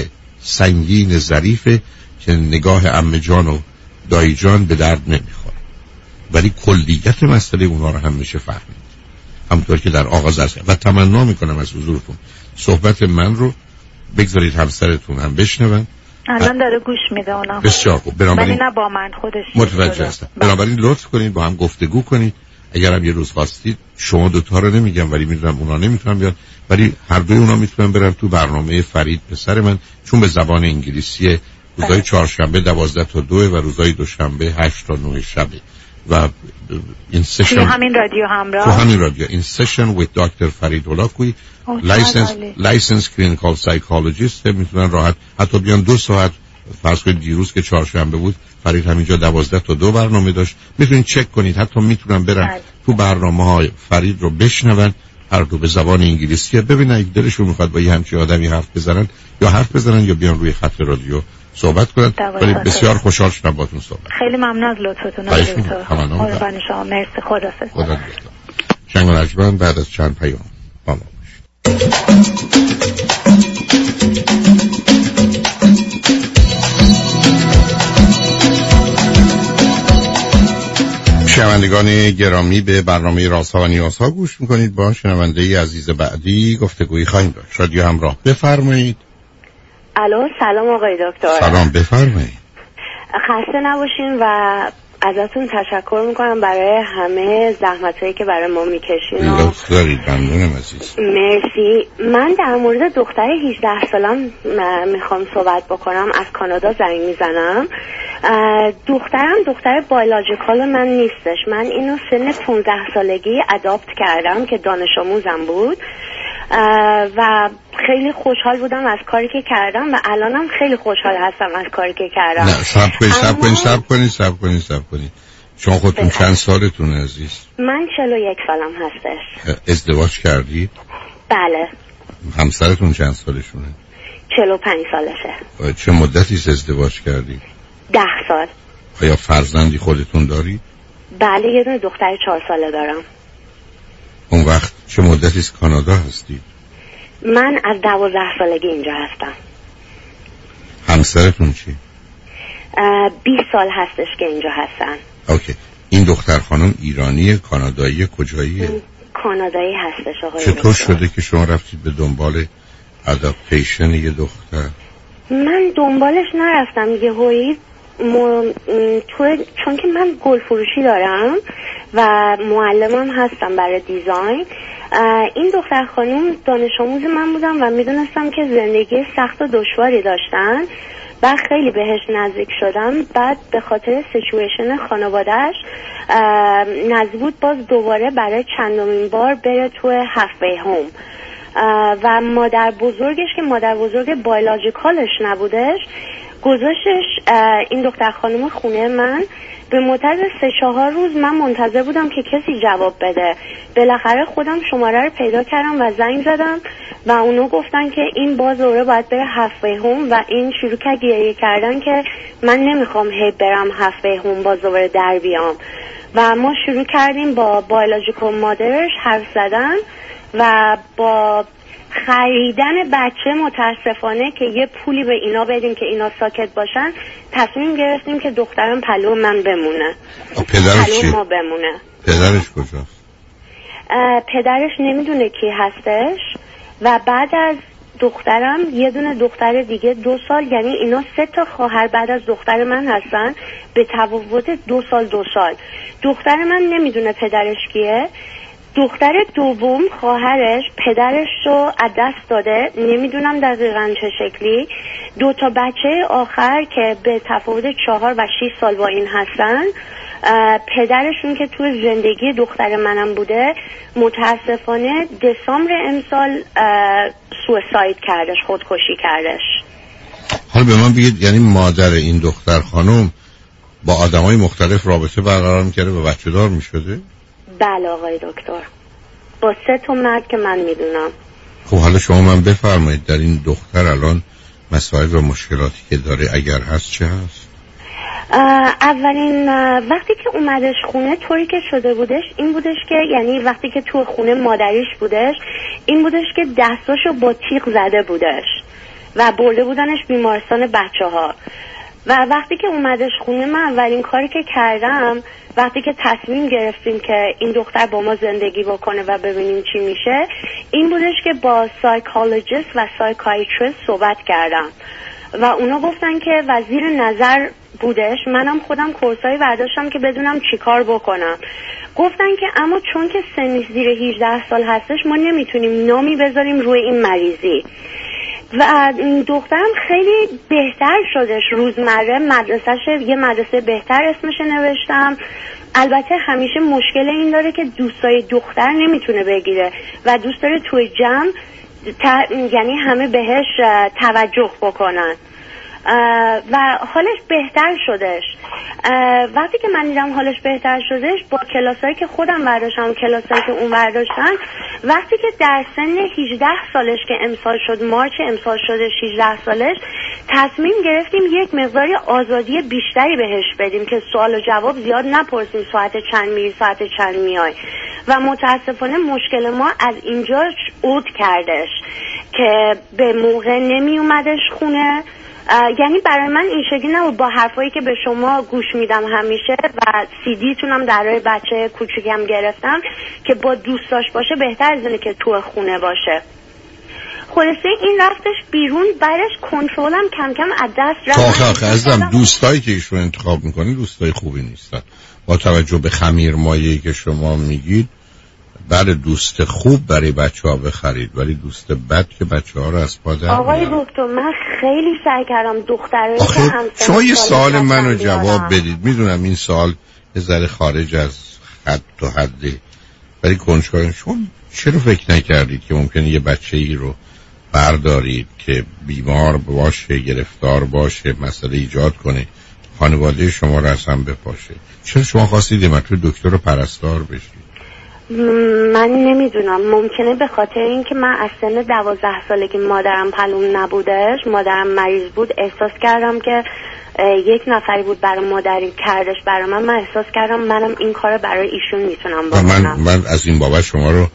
سنگین ظریفه که نگاه عمه جان و دایی جان به درد نمیخوره، ولی کلیت مسئله اونا رو هم میشه فهمید. همونطور که در آغاز عرض کردم و تمنا میکنم از حضورتون صحبت من رو بگذارید همسرتون هم بشنون. الان داره گوش میده اونم. بسیار خوب. بنابراین نه با من خودش متوجه هستم. بنابراین لطف کنید با هم گفتگو کنید. اگر هم یه روز خواستید، شما دوتا رو نمیگم ولی میدونم اونا نمیتونن بیان، ولی هر دوی اونا میتونن برن تو برنامه فرید پسر من، چون به زبان انگلیسی، روزهای چهارشنبه دوازده تا دو و روزهای دوشنبه هشت تا نه شبه و این سشن همین رادیو همراه تو همین رادیو این سشن with دکتر فرید هولاکویی لایسنس لایسنس کلینیکال سایکولوژیست. میتونن راحت حتی بیان دو ساعت. فرض کنید دیروز که چهارشنبه بود فرید همینجا دوازده تا دو برنامه داشت، میتونید چک کنید. حتی میتونن برن بله. تو برنامه های فرید رو بشنون، هر دو به زبان انگلیسی، ببینن اگه دلشون میخواد با یه همچین آدمی حرف بزنن یا حرف بزنن یا بیان روی خط رادیو صحبت کنن. ولی بسیار خوشحال شدم باهاتون صحبت. خیلی ممنون از لطفتون. قربان شما. مرسی. خداحافظ. خدا شنگ و نجمن بعد از چند پیام با ما شنوندگان گرامی، به برنامه رازها و نیازها گوش میکنید. با شنونده عزیز بعدی گفتگویی خواهیم داشت. رادیو همراه، بفرمایید. الو، سلام آقای دکتر. سلام، بفرمایید. خسته نباشین و ازتون تشکر میکنم برای همه زحمتایی که برای ما میکشین. لطف دارید، ممنونم عزیز. مرسی. من در مورد دختر هجده سالم میخوام صحبت بکنم. از کانادا زنگ میزنم. دخترم دختر بایولوژیکال من نیستش. من اینو سن پانزده سالگی اداپت کردم که دانش آموزم بود و خیلی خوشحال بودم از کاری که کردم و الانم خیلی خوشحال هستم از کاری که کردم. نه صبر کنید صبر کنید صبر کنید صبر کنید صبر کنید. شما خودتون چند سالتون عزیز؟ من چهل و یک سالم هستش. ازدواج کردید؟ بله. همسرتون چند سالشونه؟ چهل و پنج سالشه. چه مدتی ازدواج کردید؟ ده سال. آیا فرزندی خودتون دارید؟ بله، یه دونه دختر چهار ساله دارم. اون وقت چه مدتی از کانادا هستید؟ من از دوازده سالگی اینجا هستم. همسرتون چی؟ بیست سال هستش که اینجا هستن. اوکی. این دختر خانم ایرانی کانادایی کجاییه؟ کانادایی هستش آقای. چطور شده که شما رفتید به دنبال اداپتیشن یه دختر؟ من دنبالش نرفتم یه هایی م... تو... چون که من گل فروشی دارم و معلمم هستم برای دیزاین. این دختر خانم دانش آموز من بودم و میدونستم که زندگی سخت و دشواری داشتن. بعد خیلی بهش نزدیک شدم. بعد به خاطر سیچویشن خانوادهش نزدیک بود باز دوباره برای چندمین بار بره تو هفوی هوم و مادر بزرگش که مادر بزرگ بایولوژیکالش نبودش گذاشتش این دختر خانم خونه من. به مدت سه چهار روز من منتظر بودم که کسی جواب بده. بالاخره خودم شماره رو پیدا کردم و زنگ زدم و اونو گفتن که این باز دوره باید بره هفوی هوم و این شروع کرد گریه کردن که من نمیخوام هی برم هفوی هوم باز دوره در بیام. و ما شروع کردیم با بایولوژیکال مادرش حرف زدن و با خریدن بچه متاسفانه که یه پولی به اینا بدیم که اینا ساکت باشن تصمیم گرفتیم که دخترم پلو من بمونه. پدرش چی؟ ما بمونه. پدرش کجاست؟ پدرش نمیدونه کی هستش و بعد از دخترم یه دونه دختر دیگه دو سال، یعنی اینا سه تا خواهر بعد از دختر من هستن به تفاوت دو سال دو سال. دختر من نمیدونه پدرش کیه. دختر دوم خواهرش پدرش رو از دست داده، نمیدونم دقیقاً چه شکلی. دو تا بچه آخر که به تفاوت چهار و شش سال با این هستن، پدرشون که تو زندگی دختر منم بوده متاسفانه دسامبر امسال سویساید کردش، خودکشی کردش. حالا به من بگید یعنی مادر این دختر خانم با آدمای مختلف رابطه برقرار می‌کرده و بچه دار می‌شده؟ بله آقای دکتر، با سه تا مرد که من میدونم. خب حالا شما من بفرمایید در این دختر الان مسائل و مشکلاتی که داره اگر هست چه هست؟ اولین وقتی که اومدش خونه طوری که شده بودش این بودش که یعنی وقتی که تو خونه مادریش بودش این بودش که دستاشو با تیغ زده بودش و برده بودنش بیمارستان بچه ها. و وقتی که اومدش خونه من اولین کاری که کردم وقتی که تصمیم گرفتیم که این دختر با ما زندگی بکنه و ببینیم چی میشه این بودش که با سایکولوژیست و سایکایتریست صحبت کردم و اونا گفتن که وزیر نظر بودش. منم خودم کورسایی برداشتم که بدونم چی کار بکنم. گفتن که اما چون که سنش زیر هجده سال هستش ما نمیتونیم نامی بذاریم روی این مریضی. و دخترم خیلی بهتر شدش، روزمره مدرسهش یه مدرسه بهتر اسمش نوشتم. البته همیشه مشکل این داره که دوستای دختر نمیتونه بگیره و دوست داره توی جمع ت... یعنی همه بهش توجه بکنن و حالش بهتر شدش. وقتی که من دیدم حالش بهتر شدش با کلاسایی که خودم برداشتم کلاسایی که اون برداشتن وقتی که در سن هجده سالش که امسال شد مارچ امسال شده هجده سالش تصمیم گرفتیم یک مقداری آزادی بیشتری بهش بدیم که سوال و جواب زیاد نپرسیم ساعت چند میری ساعت چند میای و متاسفانه مشکل ما از اینجا عود کردش که به موقع نمی اومدش خونه. یعنی برای من این شکلی نبود با حرفایی که به شما گوش میدم همیشه و سی دی تونم درای بچه کوچیکم گرفتم که با دوستاش باشه بهتر از اینه که تو خونه باشه. خلاصه این رفتش بیرون برش کنترلم کم کم از دست رفت. آخه آخه عزیزم دوستایی که ایشون انتخاب میکنی دوستای خوبی نیستن با توجه به خمیر مایه‌ای که شما میگید. بله دوست خوب برای بچه ها بخرید ولی دوست بد که بچه ها رو از پا در آقای دکتر من خیلی سعی کردم دخترایی که همسن شما یه سوال منو جواب بدید. میدونم این سوال یه ذره خارج از حد و حده ولی کنجکاوم شما چرا فکر نکردید که ممکنه یه بچه ای رو بردارید که بیمار باشه گرفتار باشه مسئله ایجاد کنه خانواده شما رو از هم بپاشه؟ چرا شما خواستید من تو دکتر و پرستار بشید؟ من نمیدونم، ممکنه به خاطر اینکه من از سن دوازده ساله که مادرم پلوم نبودش مادرم مریض بود احساس کردم که یک نفری بود برای مادری کردش برای من من احساس کردم منم این کار برای ایشون میتونم بکنم. من من از این بابت شما رو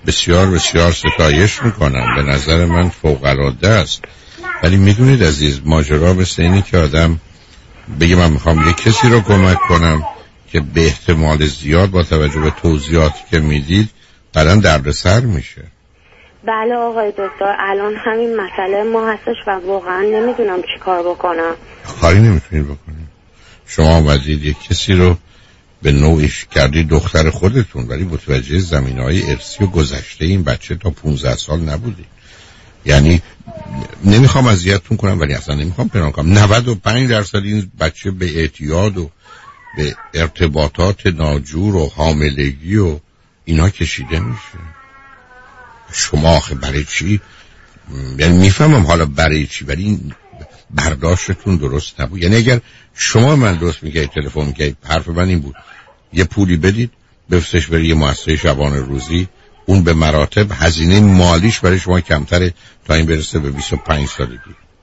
بسیار بسیار ستایش میکنم، به نظر من فوق العاده است. ولی میدونید عزیز، ماجرا مثل اینه که آدم بگه من میخوام یک کسی رو کمک کنم که به احتمال زیاد با توجه به توضیحاتی که میدید بعداً دردسر میشه. بله آقای دکتر، الان همین مسئله ما هستش و واقعا نمیدونم چی کار بکنم. کاری نمیتونید بکنید. شما آمدید یک کسی رو به نوعیش کردید دختر خودتون، ولی متوجه زمینه‌های ارثی و گذشته این بچه تا پونزده سال نبودید. یعنی نمیخوام اذیتتون کنم ولی اصلا نمیخوام پنهان کنم نود و پنج درصد این بچه به اعتیاد و به ارتباطات ناجور و حاملگی و اینا کشیده میشه. شما آخه برای چی؟ یعنی میفهمم حالا برای چی، ولی این برداشتتون درست نبود. یعنی اگر شما من درست میگید تلفن میگید، حرف من این بود یه پولی بدید بفرستش بره یه مؤسسه شبانه روزی، اون به مراتب هزینه مالیش برای شما کمتره تا این برسه به بیست و پنج سالگی.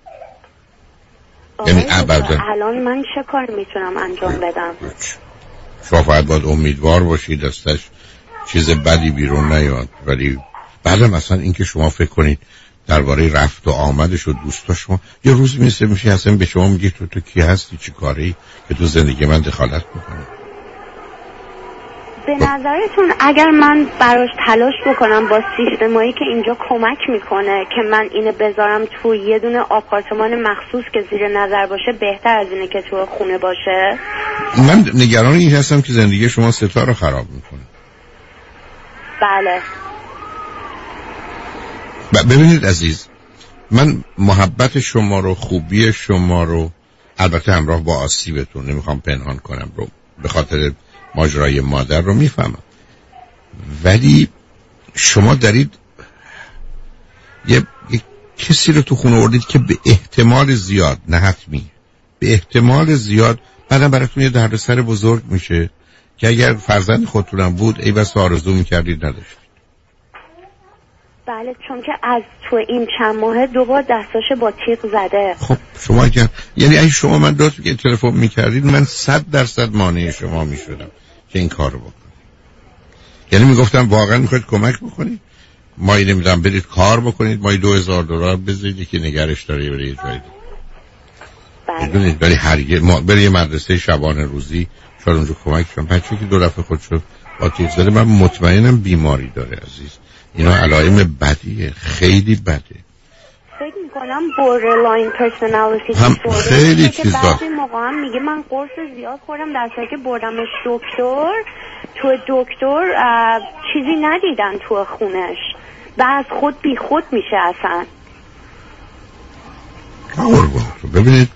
یعنی ابدا الان من چه کار میتونم انجام بدم؟ شما فقط باید امیدوار باشید دستش چیز بدی بیرون نیاد. ولی بعدم اصلا این که شما فکر کنید درباره رفت و آمدش و دوستا شما یه روز میسه میشه اصلا به شما میگه تو تو کی هستی، چی کاری که تو زندگی من دخالت میکنی. به نظرتون اگر من براش تلاش بکنم با سیستمایی که اینجا کمک میکنه که من اینو بذارم تو یه دونه آپارتمان مخصوص که زیر نظر باشه بهتر از اینه که تو خونه باشه؟ من نگران این هستم که زندگی شما ستا رو خراب میکنه. بله. ببینید عزیز، من محبت شما رو، خوبی شما رو، البته همراه با آسیبتون نمیخوام پنهان کنم رو، به خاطر ماجرای مادر رو میفهمم، ولی شما دارید یه, یه کسی رو تو خونه آوردید که به احتمال زیاد، نه حتمی، به احتمال زیاد بعدم براتون یه دردسر بزرگ میشه که اگر فرزند خودتونم بود ای بس آرزو میکردید نداشتید. بله، چون که از تو این چند ماه دوبار دستاش با تیغ زده. خب شما اگر یعنی اگه شما من دوست که تلفن میکردید من صد درصد مانع شما میشدم که این کارو بکنید. یعنی میگفتم واقعا میخواید کمک بکنید، مایی نمیدونم برید کار بکنید، مایی دو هزار دلار بذارید که نگرش داره برای یه جایی. میدونید ولی هرگز ما برای یه مدرسه شبانه روزی شاید اونجا کمک کنم. بچه‌ای که دو دفعه خودشو با تیغ زده من مطمئنم بیماری داره عزیز. اینا علائم بدیه، خیلی بده. فکر میکنم borderline personality هم disorder خیلی که چیزا. بعضی موقع هم میگه من قرص زیاد خوردم در صورتی که بردمش دکتر، تو دکتر چیزی ندیدن تو خونش و از خود بی خود میشه اصلا. ببینید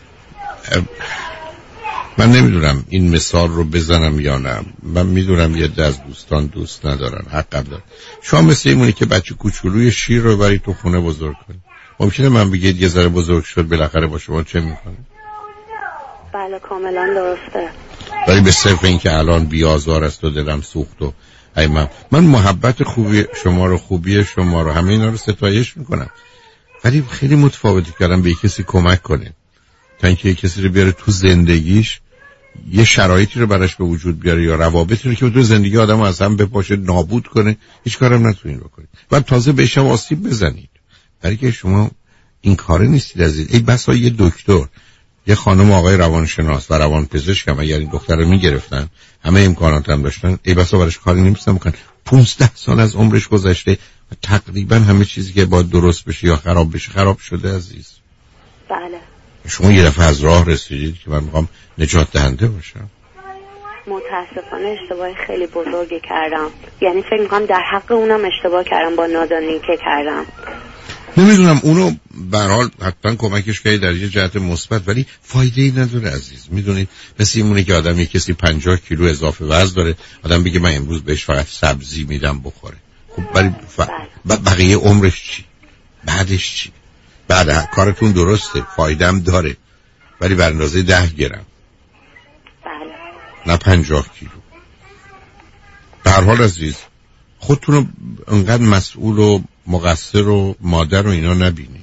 من نمیدونم این مثال رو بزنم یا نه، من میدونم یه عده از دوستان دوست ندارن، حقم دارن. شما مثل اینونی که بچه کوچولوی شیر رو برای تو خونه بزرگ کنی. ممکنه من بگید یه ذره بزرگ شد بالاخره با شما چه میکنه؟ بله کاملا درسته. ولی به صرف این که الان بیازار است و دلم سوخت و ای من من محبت خوبی شما رو، خوبی شما رو، همه اینا رو ستایش میکنم، ولی خیلی متفاوتی کردم به کسی کمک کنه تا اینکه کسی رو بیاره تو زندگیش، یه شرایطی رو براش به وجود بیاره یا روابطی رو که تو زندگی آدمو از هم بپاشه، نابود کنه، هیچ کارم نتونید بکنید. بعد تازه بهش هم آسیب بزنید. برای که شما این کاره نیستید عزیز. ای بسا یه دکتر، یه خانم آقای روانشناس و روانپزشک هم اگر این دختر رو میگرفتن، همه امکانات هم داشتن، ای بسا براش کاری نمی‌تونن بکنن. پانزده سال از عمرش گذشته و تقریبا همه چیزی که باید درست بشه یا خراب بشه خراب شده عزیز. بله. شما یه دفعه از راه رسیدید که من میخوام نجات دهنده باشم. متاسفانه اشتباه خیلی بزرگی کردم، یعنی فکر میکنم در حق اونم اشتباه کردم با نادانی که کردم. نمیدونم اونو به هر حال حتما کمکش کردی در یه جهت مثبت، ولی فایده ای نداره عزیز. میدونید مثل اینونه که آدم یه کسی پنجاه کیلو اضافه وزن داره، آدم بگه من امروز بهش فقط سبزی میدم بخوره. خب ولی ف... بقیه عمرش چی؟ بعدش چی؟ بعد کارتون درسته، فایدم داره، ولی بر اندازه ده گرم، بله، نه پنجاه کیلو. به هر حال عزیز خودتون رو انقدر مسئول و مقصر و مادر و اینا نبینید.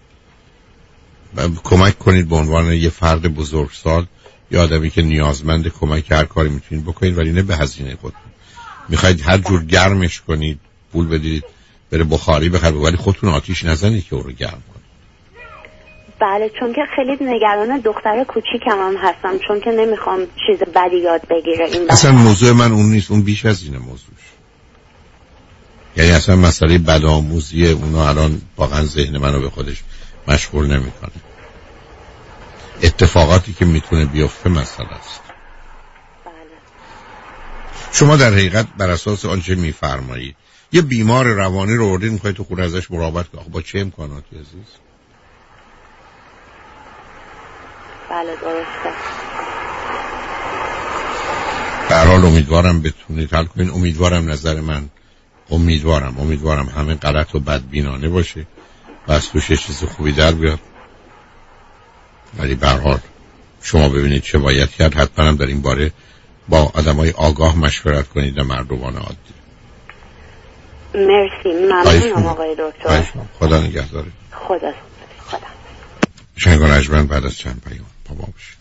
کمک کنید به عنوان یه فرد بزرگسال یا آدمی که نیازمند کمک هر کاری میتونید بکنید، ولی نه به هزینه خودتون. میخواید هر جور گرمش کنید پول بدید بره بخاری بخره، ولی خودتون آتیش نزنید که او رو گرم کنید. بله، چون که خیلی نگران دختر کوچیکم هم هستم، چون که نمیخوام چیز بدی یاد بگیره. این اصلا موضوع من اون نیست، اون بیش از اینه موضوعش. یعنی اصلا مسئله بدآموزی اونا الان واقعا ذهن منو به خودش مشغول نمیکنه. اتفاقاتی که میتونه بیفته مسئله است. بله. شما در حقیقت بر اساس آنچه میفرمایید یه بیمار روانی رو آوردین میخواید تو خونه ازش مراقبت کنید. با چه امکاناتی عزیز؟ بله درسته. به هر حال امیدوارم بتونید حل کنید. امیدوارم نظر من امیدوارم امیدوارم همه غلط و بدبینانه باشه و از توش چیز خوبی در بیاد. ولی به هر حال شما ببینید چه باید کرد. حتما هم در این باره با آدمای آگاه مشورت کنید و مردمان عادی. مرسی، ممنونم آقای دکتر. خدا نگهداره. خدا خدا. شنگان اجمن بعد از چند پیام با ما باشید.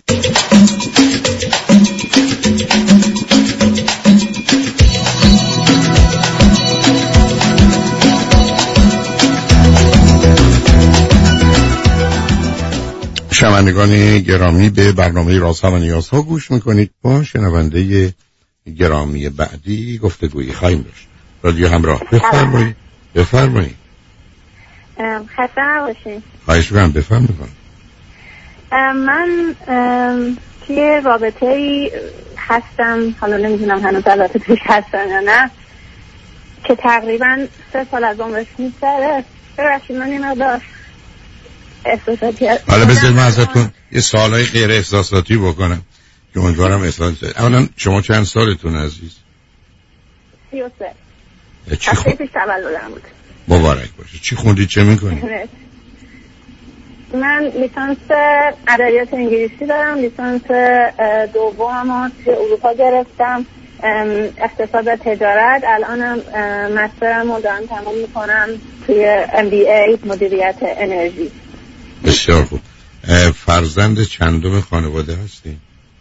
شنوندگان گرامی، به برنامه رازها و نیازها گوش میکنید. با شنونده گرامی بعدی گفتگویی خواهیم داشت. رادیو همراه، بفرمایید. بفرمایید. خسته نباشید. خواهش میکنم، بفرمایید. من توی رابطه ای هستم، حالا نمیدونم هنوز البته توش هستم یا نه، که تقریبا سه سال از عمرش میگذره. ببخشید من این مقدار احساساتی هست. حالا بذارید من ازتون یه سوالای غیر احساساتی بکنم که امیدوارم احساساتی. اولا شما چند سالتون عزیز؟ سی و سه. چی خون... پیش تولدم بود. مبارک باشه. چی خوندید، چه میکنید؟ من لیسانس ادبیات انگلیسی دارم. لیسانس دومم توی اروپا گرفتم، اقتصاد و تجارت. الانم مسترم رو دارم تمام میکنم توی ام بی ای مدیریت انرژی. بسیار خوب. فرزند چندم خانواده هستی؟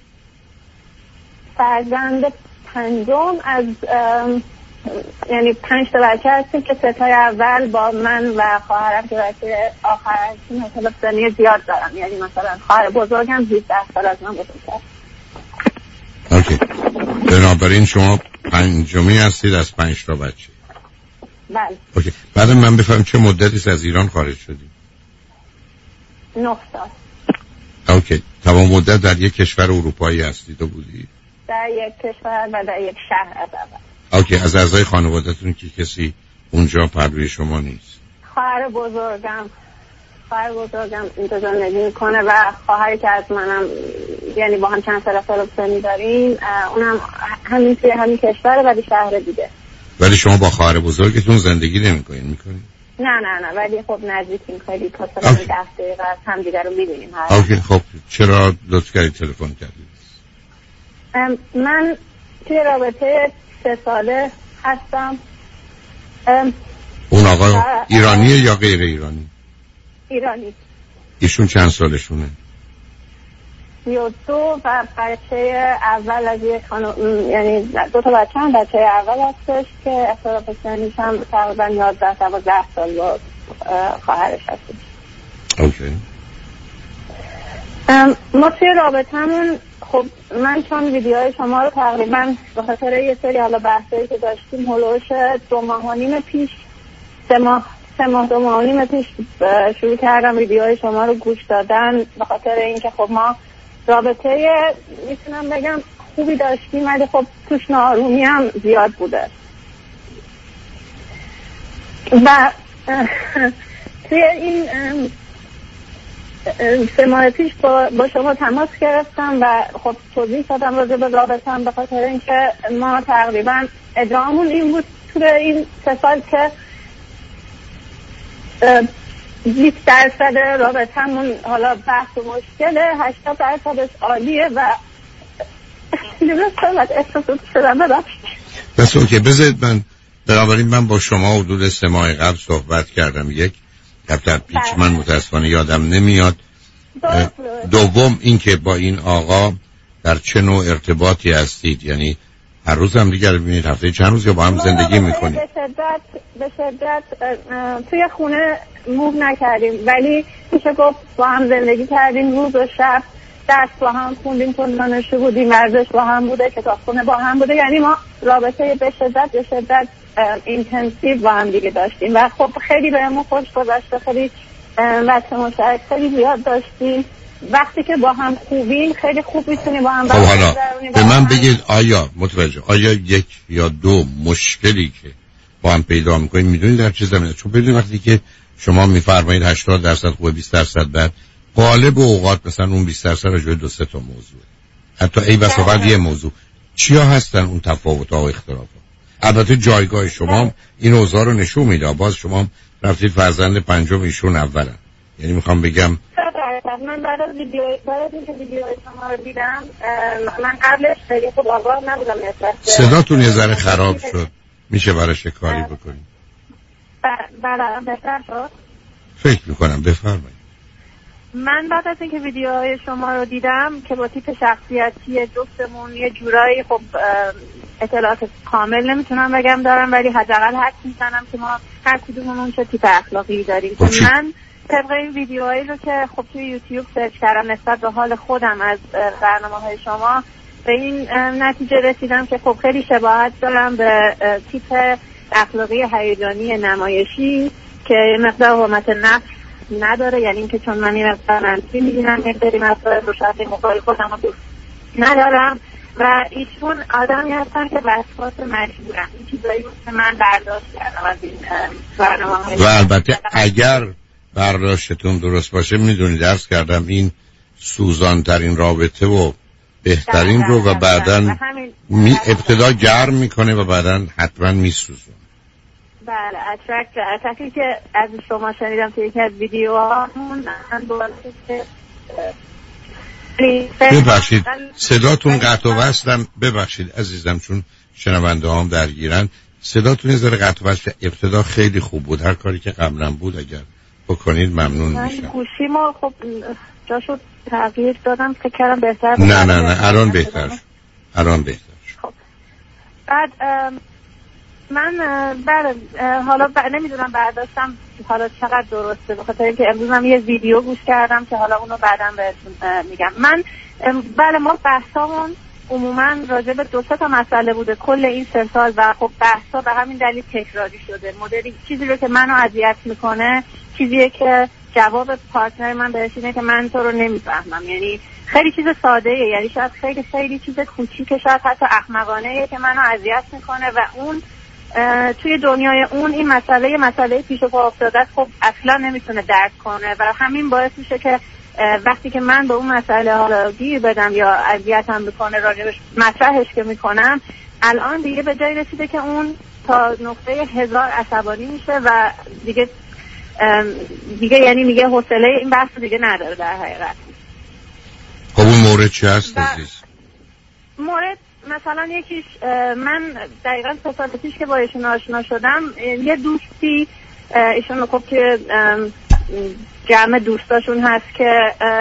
فرزند پنجم از یعنی پنج تا بچه هستیم که سه تای اول با من و خواهرم که بچه آخر هستیم مثلا سنی زیاد دارم. یعنی مثلا خواهر بزرگم هجده سال از من بزرگتر. اوکی. بنابراین شما پنجمی هستید از پنج تا بچه. بله. اوکی. بعد من بفهم چه مدتی از ایران خارج شدید؟ نه سال. اوکی. تمام مدت در یک کشور اروپایی هستید و بودید؟ در یک کشور و در یک شهر از اول. اوکی. از اعضای خانواده‌تون که کسی اونجا پروی شما نیست؟ خواهر بزرگم خواهر بزرگم اینجا زندگی میکنه و خواهری که از منم یعنی با هم چند سال اختلاف سنی داریم، اونم همین توی همین کشوره ولی شهر دیگه. ولی شما با خواهر بزرگتون زندگی نمی‌کنید؟ می‌کنید؟ نه نه نه ولی خب نزدیکیم، خیلی مثلا ده دقیقه از هم دیگه رو می‌بینیم. اوکی. خب چرا لطف کردید تلفن کردید؟ من توی رابطه سه ساله هستم. اون آقا ایرانیه یا غیر ایرانی؟ ایرانی. ایشون چند سالشونه؟ سی و دو و بچه اول از یک خانم، یعنی دو تا بچه هم بچه اول هستش که اختلاف سنیش هم تقریبا یازده دوازده سال با خواهرش هستش. اوکی. ما توی رابطمون خب من چون ویدیوهای شما رو تقریبا به خاطر یه سری حالا بحثایی که داشتیم هلوش دو ماه و نیم پیش سه ماه سه ماه دو ماه و نیم پیش شروع کردم ویدیوهای شما رو گوش دادن، به خاطر اینکه خب ما رابطه میتونم بگم خوبی داشتیم ولی خب توش ناآرومی هم زیاد بوده و توی این سه ماه پیش با, با شما تماس گرفتم و خب توضیح دادم راجع به رابطه‌ام، به خاطر اینکه ما تقریبا ادعامون این بود توی این سه سال که بیست درصد رابطه‌مون حالا بحث و مشکله، هشتاد درصدش عالیه و نمی‌دونم احساس شدم ببخشید. بس اوکی. بذارید من بنابراین من با شما حدود سه ماه قبل صحبت کردم. یک در پیچ من متاسفانه یادم نمیاد. دوم این که با این آقا در چه نوع ارتباطی هستید، یعنی هر روز هم دیگه ببینید؟ هفته چند روز یا با هم زندگی میکنید؟ به شدت به شدت توی خونه موو نکردیم، ولی میشه گفت با هم زندگی کردیم، روز و شب درس با هم خوندیم، چون دانشجو بودیم، ورزش با هم بوده، کتابخونه با هم بوده، یعنی ما رابطه به شدت به شدت اینتنسیو با هم دیگه داشتیم و خب خیلی بهمون خوش گذشته، خیلی وقت مشترک خیلی زیاد داشتیم. وقتی که با هم خوبیم خیلی خوب میتونیم با هم. خب حالا به من بگید آیا متوجه آیا یک یا دو مشکلی که با هم پیدا میکنید میدونید در چه زمینه؟ چون بدون وقتی که شما میفرمایید هشتاد درصد خوبه بیست درصد بد، غالب اوقات مثلا اون بیست درصد راجع دو سه تا موضوع، حتی ای بس اوقات یه موضوع. چیا هستن اون تفاوت‌ها و اختلافات؟ البته جایگاه شما این اوضاع رو نشون میده. باز شما رفتید فرزند پنجم، ایشون اولن. یعنی میخوام بگم من بعد از ویدیو بعد از اینکه ویدیو شما رو دیدم، من قبلش خیلی خوب آگاه نبودم نسبت. صداتون یه ذره خراب شد، میشه براش کاری بکنید؟ بله بهتر شد. فکر میکنم. بفرمایید. من بعد از اینکه ویدیوهای شما رو دیدم که با تیپ شخصیتی جفتمون یه جورایی خب اطلاعات کامل نمیتونم بگم دارم، ولی حداقل حد میزنم که ما هر کدوممون چه تیپ اخلاقی داریم. که من طبق این ویدیوهایی رو که خب توی یوتیوب سرچ کردم نسبت به حال خودم از برنامه‌های شما، به این نتیجه رسیدم که خب خیلی شباهت دارم به تیپ اخلاقی هیجانی نمایشی که مقدار حرمت نفس نداره، یعنی اینکه چون من این مقدار منفی می‌بینم می‌ذاریم اصلا رو شرط مقابل خودم رو دوست ندارم و ایشون آدمی هستن که وسواس مجبورن. این چیزایی بود که من برداشت کردم از این برنامه. و البته اگر برداشتتون درست باشه میدونید درس کردم این سوزان ترین رابطه و بهترین رو و بعداً می ابتدا گرم میکنه و بعداً حتما میسوزونه. بله اترکت اترکتی که از شما شنیدم توی یکی از ویدیوهامون ببخشید صداتون قطع و وصلم، ببخشید عزیزم چون شنونده هم درگیرن، صداتون یه ذره قطع و وصل. ابتدا خیلی خوب بود، هر کاری که قبلا بود اگر بکنید ممنون میشم. گوشی ما خب جاشو تغییر دادم فکر کردم بهتر. نه نه نه الان بهتر شد. الان بهتر شد. خب بعد من بعد حالا نمیدونم برداشتم حالا چقدر درسته، بخاطر اینکه امروز هم یه ویدیو گوش کردم که حالا اونو بعداً بهتون میگم. من بله ما بحثامون عموما راجع به دو سه تا مسئله بوده کل این سه سال و خب بحثا به همین دلیل تکراری شده. مدلی چیزی رو که منو اذیت میکنه چیزیه که جواب پارتنر من بهش اینه که من تو رو نمیفهمم. یعنی خیلی چیز ساده ایه، یعنی شاید خیلی خیلی چیز کوچیکه، شاید حتی احمقانه ایه که منو اذیت میکنه و اون توی دنیای اون این مسئله مسئله پیش پا افتاده خب اصلا نمیتونه درک کنه و همین باعث میشه که وقتی که من به اون مسئله حالا گیر بدم یا اذیتم بکنه راجبش مطرحش که میکنم، الان دیگه به جای رسیده که اون تا نقطه هزار عصبانی میشه و دیگه دیگه یعنی میگه حوصله این بحث دیگه نداره در حقیقت. خب اون مورد چی هست عزیز؟ مورد مثلا یکیش من دقیقا سه سال پیش که با ایشون آشنا شدم، یه دوستی ایشون خب که جمع دوستاشون هست که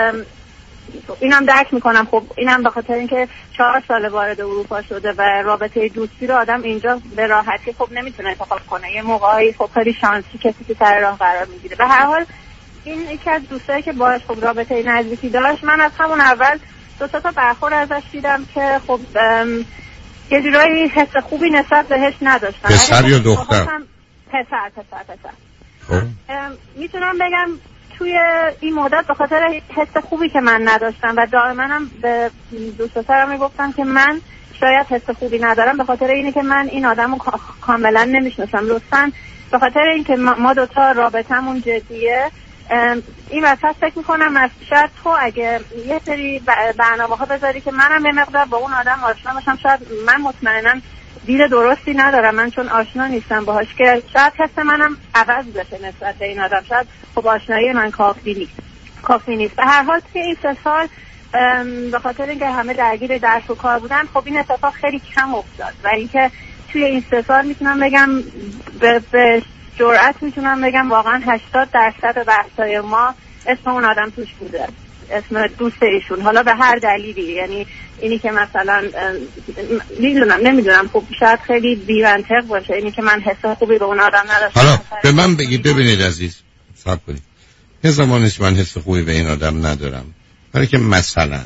اینم درک میکنم. خب اینم به خاطر اینکه چهار سال وارد اروپا شده و رابطه دوستی رو آدم اینجا به راحتی خب نمیتونه انتخاب کنه. یه موقعی خب خیلی شانسی کسی که سر راه قرار میگیره. به هر حال این یکی از دوستایی که باهاش خب رابطه نزدیکی داشت، من از همون اول دو تا برخورد ازش دیدم که خب یه جورایی حس خوبی نسبت بهش نداشتم. پسر یا دختر؟ پسر پسر پسر. خب میتونم بگم توی این مدت به خاطر حس خوبی که من نداشتم و دائما هم به دوست پسرم میگفتم که من شاید حس خوبی ندارم به خاطر اینه که من این آدمو کاملا نمیشناسم. لطفاً به خاطر اینکه ما دوتا رابطمون جدیه این وسط فکر میکنم شاید تو اگه یه سری برنامه ها بذاری که منم یه مقدار با اون آدم آشنا باشم، شاید من مطمئنم دید درستی ندارم من چون آشنا نیستم باهاش که شاید حس منم عوض بشه نسبت به این آدم. شاید خب آشنایی من کافی نیست کافی نیست. به هر حال توی این سه سال به خاطر اینکه همه درگیر درس و کار بودن خب این اتفاق خیلی کم افتاد و اینکه توی این سه سال میتونم بگم به, به جرأت میتونم بگم واقعا هشتاد درصد بحثای ما اسم اون آدم توش بوده اسم دوست ایشون، حالا به هر دلیلی، یعنی اینی که مثلا میدونم نمیدونم خب شاید خیلی بی‌منطق باشه اینی که من حس خوبی به اون آدم نداشتم. حالا به من بگید، ببینید عزیز صبر کنید، یه زمانی است من حس خوبی به این آدم ندارم، برای که مثلا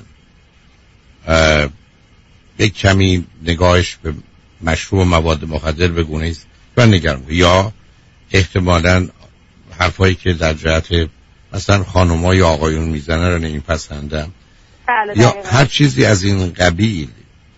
یک کمی نگاهش به مشروب و مواد مخدر به گونه است من نگرم، یا احتمالاً حرفایی که در جهت مثلا خانم‌ها یا آقایون میزنه رو نمیپسندم، یا هر چیزی از این قبیل.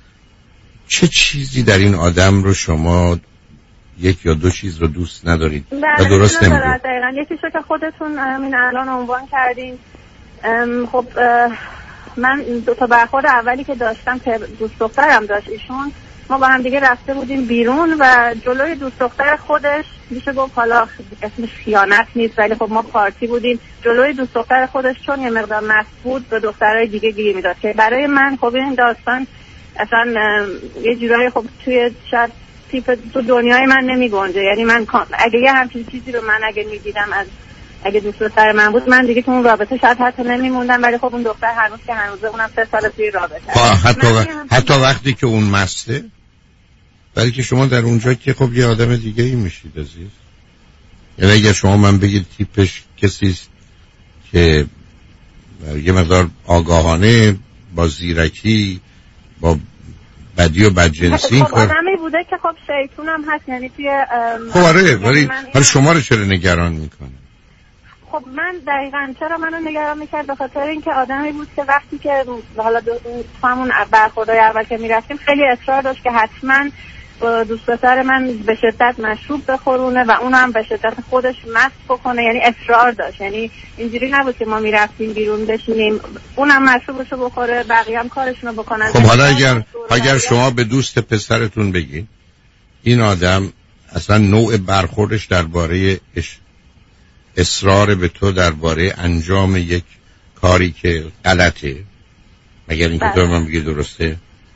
چه چیزی در این آدم رو شما یک یا دو چیز رو دوست ندارید و درست نمیگید؟ دقیقاً یکیشو که خودتون همین الان عنوان کردین. خب من دو تا برخورد اولی که داشتم که دوست دخترم داشت ایشون، ما با هم دیگه رفته بودیم بیرون و جلوی دوست دختر خودش، میشه گفت حالا اسمش خیانت نیست ولی خب ما پارتی بودیم، جلوی دوست دختر خودش چون یه مقدار مست بود به دخترای دیگه گیر میداد که برای من خب این داستان اصلا یه جورایی خب توی شاید تیپ تو دنیای من نمیگنجه. یعنی من اگه یه همچین چیزی رو من اگه میدیدم از اگه دوست دختر من بود، من دیگه تو اون رابطه شاید حتی نمیموندم، ولی خب اون دختر هنوز که هنوزه اونم سه سال توی رابطه. حتی و... حتی وقتی که اون مسته، ولی که شما در اونجا که خب یه آدم دیگه ای میشید عزیز. یعنی اگه شما من بگید تیپش کسیست که یه مقدار آگاهانه با زیرکی با بدی و بدجنسی خب آدمی بوده که خب شیطونم هست، یعنی توی خب آره، ولی ولی شما رو چرا نگران میکنه؟ خب من دقیقاً چرا منو نگران میکرد؟ به خاطر اینکه آدمی بود که وقتی که حالا همون برخوردهای اول که میرفتیم خیلی اصرار داشت که حتما دوست پسر من به شدت مشروب بخورونه و اونم به شدت خودش مست بکنه، یعنی اصرار داشت. یعنی اینجوری نبود که ما میرفتیم بیرون بشینیم اونم مشروبشو بخوره بقیه هم کارشونو بکنن. خب حالا اگر اگر شما به دوست پسرتون بگید این آدم اصلا نوع برخوردش درباره اصرار به تو درباره انجام یک کاری که غلطه، مگر این که تو من بگی درسته،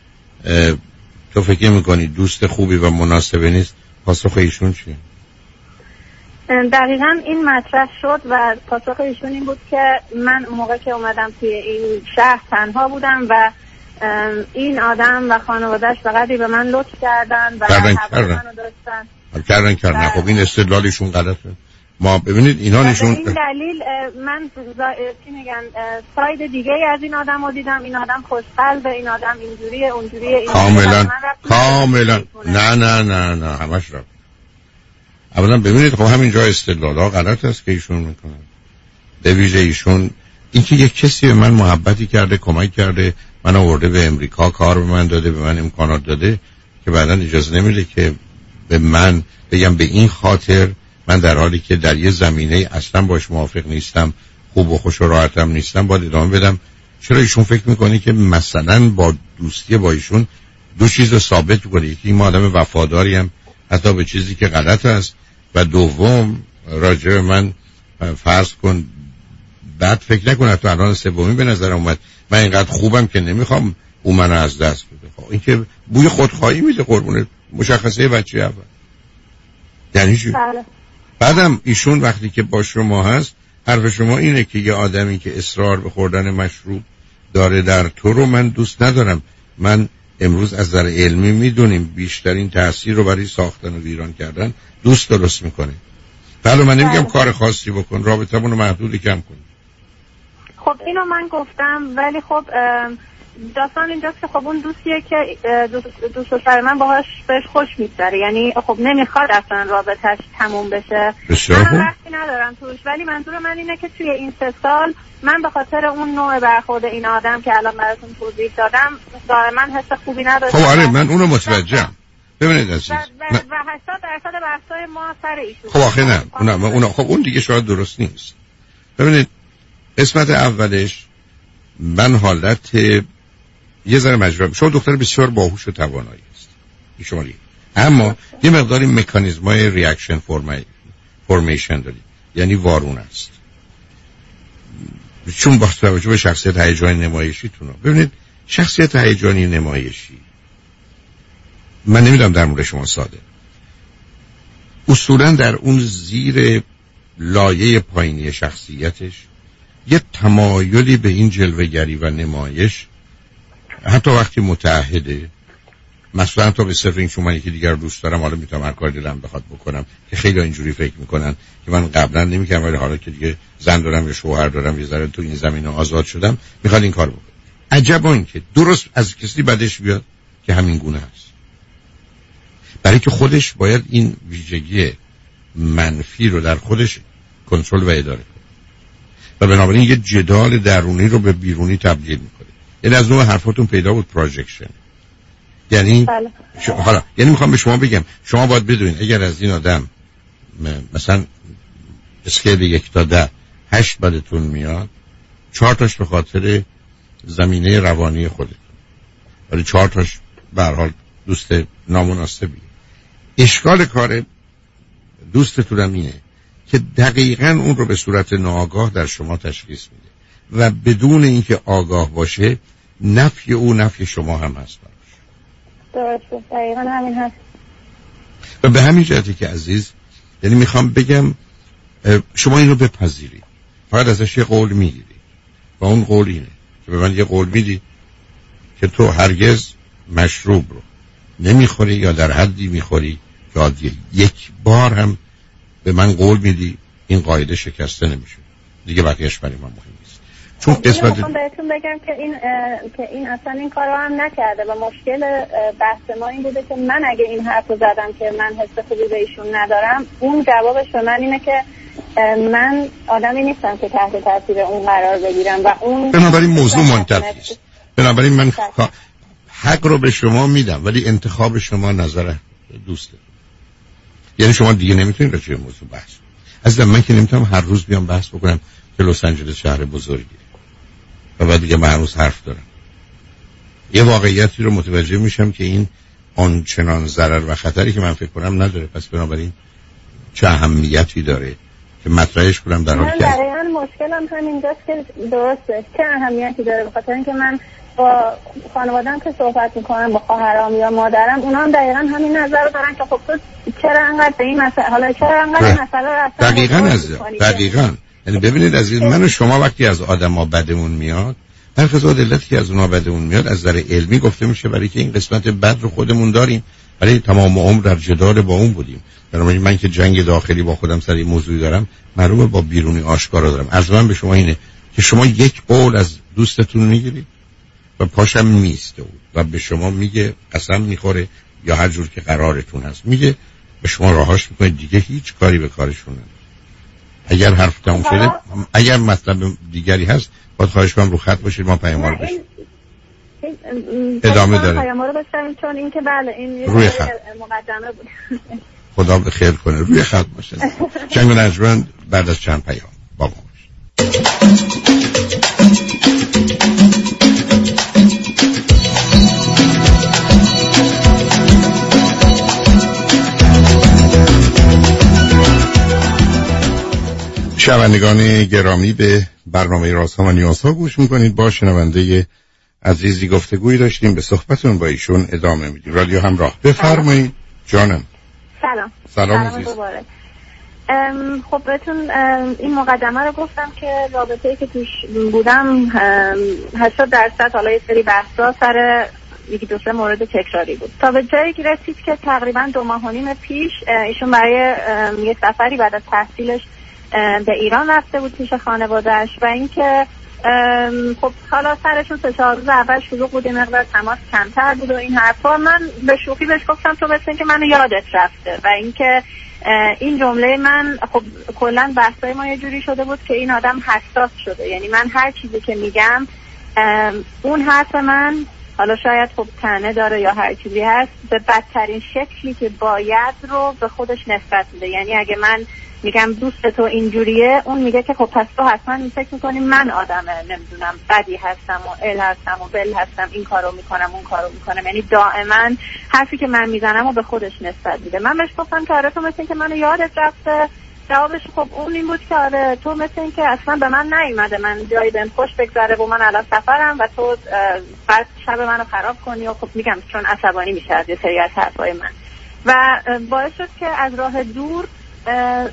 تو فکر میکنی دوست خوبی و مناسبه نیست، پاسخ ایشون چیه؟ دقیقاً این مطرح شد و پاسخ ایشون این بود که من موقع که اومدم توی این شهر تنها بودم و این آدم و خانواده‌اش فقط به من لطف کردن و حواسم منو داشتن. کردن کردن خب این استدلالشون غلطه. ما ببینید اینا نشون این دلیل من چی میگن ساید دیگه از این آدم رو دیدم، این آدم خوشقلبه، این آدم اینجوریه اونجوریه، این کاملا کاملا نه نه نه نه همش را اولا ببینید خب همینجا استدلال‌ها غلط است که ایشون میکنن. به ویژه ایشون اینکه یک کسی به من محبتی کرده، کمک کرده، من آورده به امریکا، کار به من داده، به من امکانات داده که بعداً اجازه نمیده که به من بگم به این خاطر من در حالی که در یه زمینه اصلا باش موافق نیستم، خوب و خوش و راحتم نیستم، باید ادامه بدم. چرا ایشون فکر میکنه که مثلا با دوستی با ایشون دو چیز رو ثابت کنه؟ یکی ما آدم وفاداریم حتی به چیزی که غلط است، و دوم راجع به من فرض کن بعد فکر نکنه تو الان سومی به نظر اومد من اینقدر خوبم که نمیخوام اون منو از دست بده. خب این که بوی خودخواهی میده قربونه مشخصه بچه اول. یعنی چی؟ بله. بعدم ایشون وقتی که با شما هست حرف شما اینه که یه آدمی که اصرار به خوردن مشروب داره در تو رو من دوست ندارم. من امروز از نظر علمی میدونیم بیشترین تأثیر رو برای ساختن و ویران کردن دوست درست میکنه. بله من نمیگم کار خاصی بکن، رابطمون رو محدود کم کن. خب اینو من گفتم، ولی خب داستان اینجاست که خب اون دوستیه که دوست دوست دختر من باهاش بهش خوش میگذره، یعنی خب نمیخواد اصلا رابطش تموم بشه. من وقتی ندارم توش، ولی منظور من اینه که توی این سه سال من به خاطر اون نوع برخورد این آدم که الان براتون توضیح دادم دائما حس خوبی نداشتم. خب آره من اونو متوجهم. ببینید عزیز و هشتاد درصد بحثای ما سر ایشون. خب آخه نه اونم اون خب اون دیگه شاید درست نیست. ببینید قسمت اولش من حالت یه ذره مجبورم، شما دختر بسیار باهوش و توانایی است شما، اما یه مقداری مکانیزمای ریاکشن فورمیشن دارید، یعنی وارون است. چون با توجه به شخصیت هیجانی نمایشیتون، ببینید شخصیت هیجانی نمایشی من نمیدونم در مورد شما ساده اصولا در اون زیر لایه پایینی شخصیتش یه تمایلی به این جلوه‌گری و نمایش حتی وقتی متعهده، مثلا تا به صرف این چون من یکی دیگر رو دوست دارم حالا میتونم هر کار دلم بخواد بکنم، که خیلی اینجوری فکر میکنن که من قبلا نمیکردم ولی حالا که دیگه زن دارم یا شوهر دارم یه ذره تو این زمینه آزاد شدم میخواد این کار بکنه. عجب این که درست از کسی بدش بیاد که همین گونه هست، برای که خودش باید این ویژگی منفی رو در خودش کنترل و اداره کنه و بنابراین یه جدال درونی رو به بیرونی تبدیل میکنه. یعنی از نوع حرفاتون پیدا بود پروژکشن. یعنی بله. ش... حالا یعنی میخوام به شما بگم شما باید بدونید اگر از این آدم مثلا اسکیل یک تا ده هشت بدتون میاد، چهار تاش به خاطر زمینه روانی خودتون ولی چهار تاش به هر حال دوست نامناسبی. اشکال کار دوستتون هم اینه که دقیقاً اون رو به صورت ناآگاه در شما تشخیص میده و بدون اینکه آگاه باشه نفی او نفی شما هم هست. درسته، دقیقاً همین هست. و به همین جهتی که عزیز، یعنی میخوام بگم شما این رو بپذیرید، فقط ازش یه قول میگیری و اون قول اینه که به من یه قول میدی که تو هرگز مشروب رو نمیخوری یا در حدی میخوری که عادیه. یک بار هم به من قول میدی این قاعده شکسته نمیشه دیگه، بقیه‌اش برای من مهم نیست. چون قسمت میخوام بهتون بگم که این که این اصلا این کارو هم نکرده و مشکل بحث ما این بوده که من اگه این حرفو زدم که من حس خوبی به ایشون ندارم، اون جوابش به من اینه که من آدمی نیستم که تحت تاثیر اون قرار بگیرم و اون بنابراین موضوع منتفی است. بنابراین من حق رو به شما میدم ولی انتخاب شما نظر دوسته. یعنی شما دیگه نمیتونید راجع به موضوع بحث کنید. اصلا من که نمیتونم هر روز بیام بحث بکنم که لس آنجلس شهر بزرگیه و بعد دیگه من هر روز حرف دارم. یه واقعیتی رو متوجه میشم که این آنچنان ضرر و خطری که من فکر کنم نداره، پس بنابراین چه اهمیتی داره که مطرحش کنم در حالی که من دقیقاً مشکلم همینجاست که درسته چه اهمیتی داره، بخاطر اینکه من با خانواده‌ام که صحبت میکنم با خواهرام یا مادرم، اونا هم دقیقاً همین نظر رو دارن که خب تو چرا انقدر به این مسئله حالا چرا انقدر این مسئله رو اصلا دقیقاً از دقیقاً یعنی ببینید عزیز، من و شما وقتی از آدم‌ها بدمون میاد، هر قضا دلتی که از اونها بدمون میاد از نظر علمی گفته میشه برای که این قسمت بد رو خودمون داریم، ولی تمام عمر در جدال با اون بودیم. بنابراین من که جنگ داخلی با خودم سر این موضوع دارم، معلومه با بیرونی آشکارا دارم. از من به شما اینه که شما یک قول از دوستتون میگیرید و پاشم میسته بود و به شما میگه قسم میخوره یا هر جور که قرارتون هست میگه، به شما راهاش میکنه دیگه هیچ کاری به کارشون نداره. اگر حرف تموم شده، اگر مطلب دیگری هست باید خواهش کنم رو خط باشید ما پیام رو بشیم. ادامه داره. پیام رو بشیم چون این که بله این روی خط مقدمه بود. خدا به خیر کنه. روی خط باشید. چنگ و نجمن بعد از چند پیام با ما باشید. شنوندگان گرامی، به برنامه رازها و نیازها گوش میکنید. با شنونده عزیزی گفتگویی داشتیم، به صحبتون با ایشون ادامه میدیم. رادیو همراه، بفرمایید. جانم. سلام. سلام عزیز. خب بهتون این مقدمه رو گفتم که رابطه‌ای که توش بودم هشتاد درصد حالا یه سری بحثا سر یکی دو سه مورد تکراری بود، تا به جایی که رسید که تقریبا دو ماه و نیم پیش ایشون برای یه سفری بعد از تحصیلش به ایران رفته بود پیش خانواده‌اش و اینکه خب حالا سرشون سه چهار روز اول شروع بود، این مقدار تماس کمتر بود و این حرفا. من به شوخی بهش گفتم تو مثل اینکه منو یادت رفته و اینکه این جمله من خب کلا بحثای ما یه جوری شده بود که این آدم حساس شده، یعنی من هر چیزی که میگم اون حرف من حالا شاید خب طعنه داره یا هر چیزی هست به بدترین شکلی که باید رو به خودش نسبت میده. یعنی اگه من میگم دوست تو اینجوریه، اون میگه که خب پس تو حتما فکر میکنی من آدم نمیدونم بدی هستم و ال هستم و بل هستم، این کارو میکنم اون کارو میکنم. یعنی دائما حرفی که من میزنم و به خودش نسبت میده. من بهش گفتم که آره تو مثل این که منو یادت رفته. جوابش خب اون این بود که آره تو مثل این که اصلا به من نیومده من جایی بهم خوش بگذره و من الان سفرم و تو بعد شب منو خراب کنی. و خب میگم چون عصبانی میشه از یه سری از حرفای من و باعث شد که از راه دور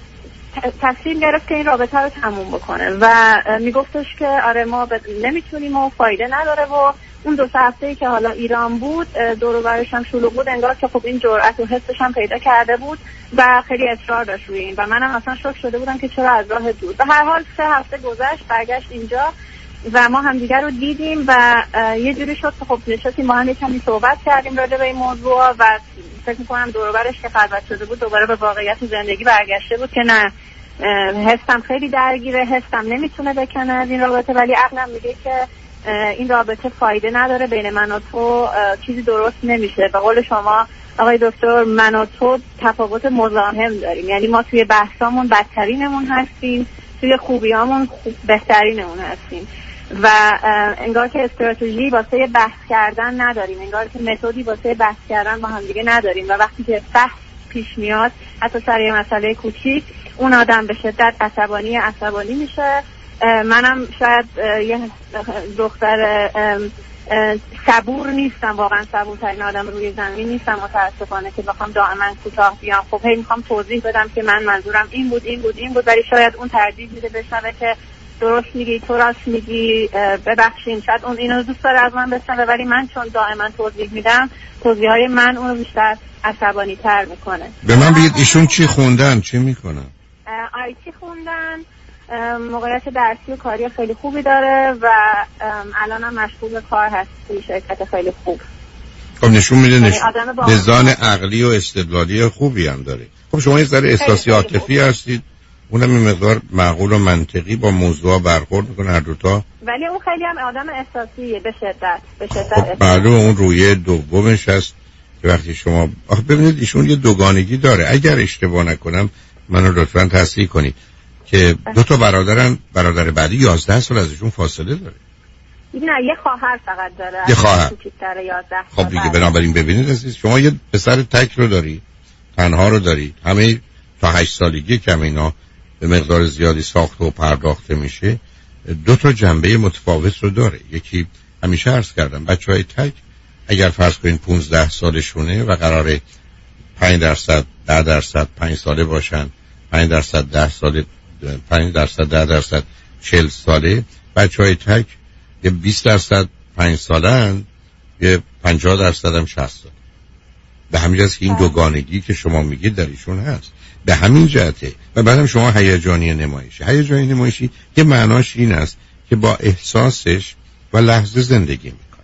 تصمیم گرفت که این رابطه رو تموم بکنه و میگفتش که آره ما نمیتونیم و فایده نداره و اون دو سه هفته‌ای که حالا ایران بود دور و برش هم شلوغ بود، انگار که خب این جرأت و حسش هم پیدا کرده بود و خیلی اصرار داشت روی این و منم اصلا شوک شده بودم که چرا از راه دور. به هر حال سه هفته گذشت، برگشت اینجا و ما هم دیگر رو دیدیم و یه جوری شد که خب نشستیم با هم یه کمی صحبت کردیم راجع به این موضوع و فکر می‌کنم دور و برش که خلوت شده بود دوباره به واقعیت زندگی برگشته بود که نه، حسم خیلی درگیره، حسم نمیتونه بکنه از این رابطه، ولی عقلم میگه که این رابطه فایده نداره، بین من و تو چیزی درست نمیشه. به قول شما آقای دکتر، من و تو تفاوت مزاحم داریم، یعنی ما توی بحثامون بدترینمون هستیم، توی خوبیامون خوب بهترینمون هستیم و انگار که استراتژی واسه بحث کردن نداریم، انگار که متدی واسه بحث کردن با هم دیگه نداریم و وقتی که بحث پیش میاد حتی سر یه مسئله کوچیک اون آدم به شدت عصبانی عصبانی میشه. منم شاید یه دختر صبور نیستم، واقعا صبورترین آدم روی زمین نیستم متاسفانه که بخوام دائما کوتاه بیام. خب هی میخوام توضیح بدم که من منظورم این بود این بود این بود، ولی شاید اون ترجیح میده بشنوه که درست میگی، تو راست میگی، ببخشید، شاید اون اینو دوست داره از من بشنوه، ولی من چون دائما توضیح میدم توضیحهای من اونو بیشتر عصبانی تر میکنه. به من بگید ایشون چی خوندن، چی میکنن؟ آیتی خوندن، موقعیت درسی و کاری خیلی خوبی داره و الان هم مشغول به کار هست توی شرکت خیلی خوب. خب نشون میده نش... وزان عقلی و استدلالی خوبی هم داره. خب شما یه ذره احساسی عاطفی هستید، اونم این مقدار معقول و منطقی با موضوع برخورد میکنه هر دوتا، ولی اون خیلی هم آدم احساسیه به شدت به شدت. خب معلومه اون رویه دومش هست که وقتی شما آخه ببینید ایشون یه دوگانگی داره. اگر اشتباه نکنم منو لطفاً تصحیح کنید که دو تا برادرن، برادر بعدی یازده سال ازشون فاصله داره. نه یه خواهر فقط داره، یه خواهر. یازده خب دیگه بنابراین ببینید عزیز، شما یه پسر تک رو داری، تنها رو داری، همه تا هشت سالگی کم اینا به مقدار زیادی ساخته و پرداخته میشه، دو تا جنبه متفاوت رو داره. یکی همیشه عرض کردم بچهای تک اگر فرض کنین پانزده سالشونه و قراره پنج درصد ده درصد پنج ساله باشن، پنج درصد ده ساله، پنج درصد ده درصد چهل ساله، بچهای تک یه بیست درصد پنج سالن، یه پنجاه درصد هم شصت سال. به همین جهت که این دوگانگی که شما میگید در ایشون هست، به همین جهته. و بعدم شما هیجانی نمایشی، هیجانی نمایشی که معناش این است که با احساسش و لحظه زندگی میکنه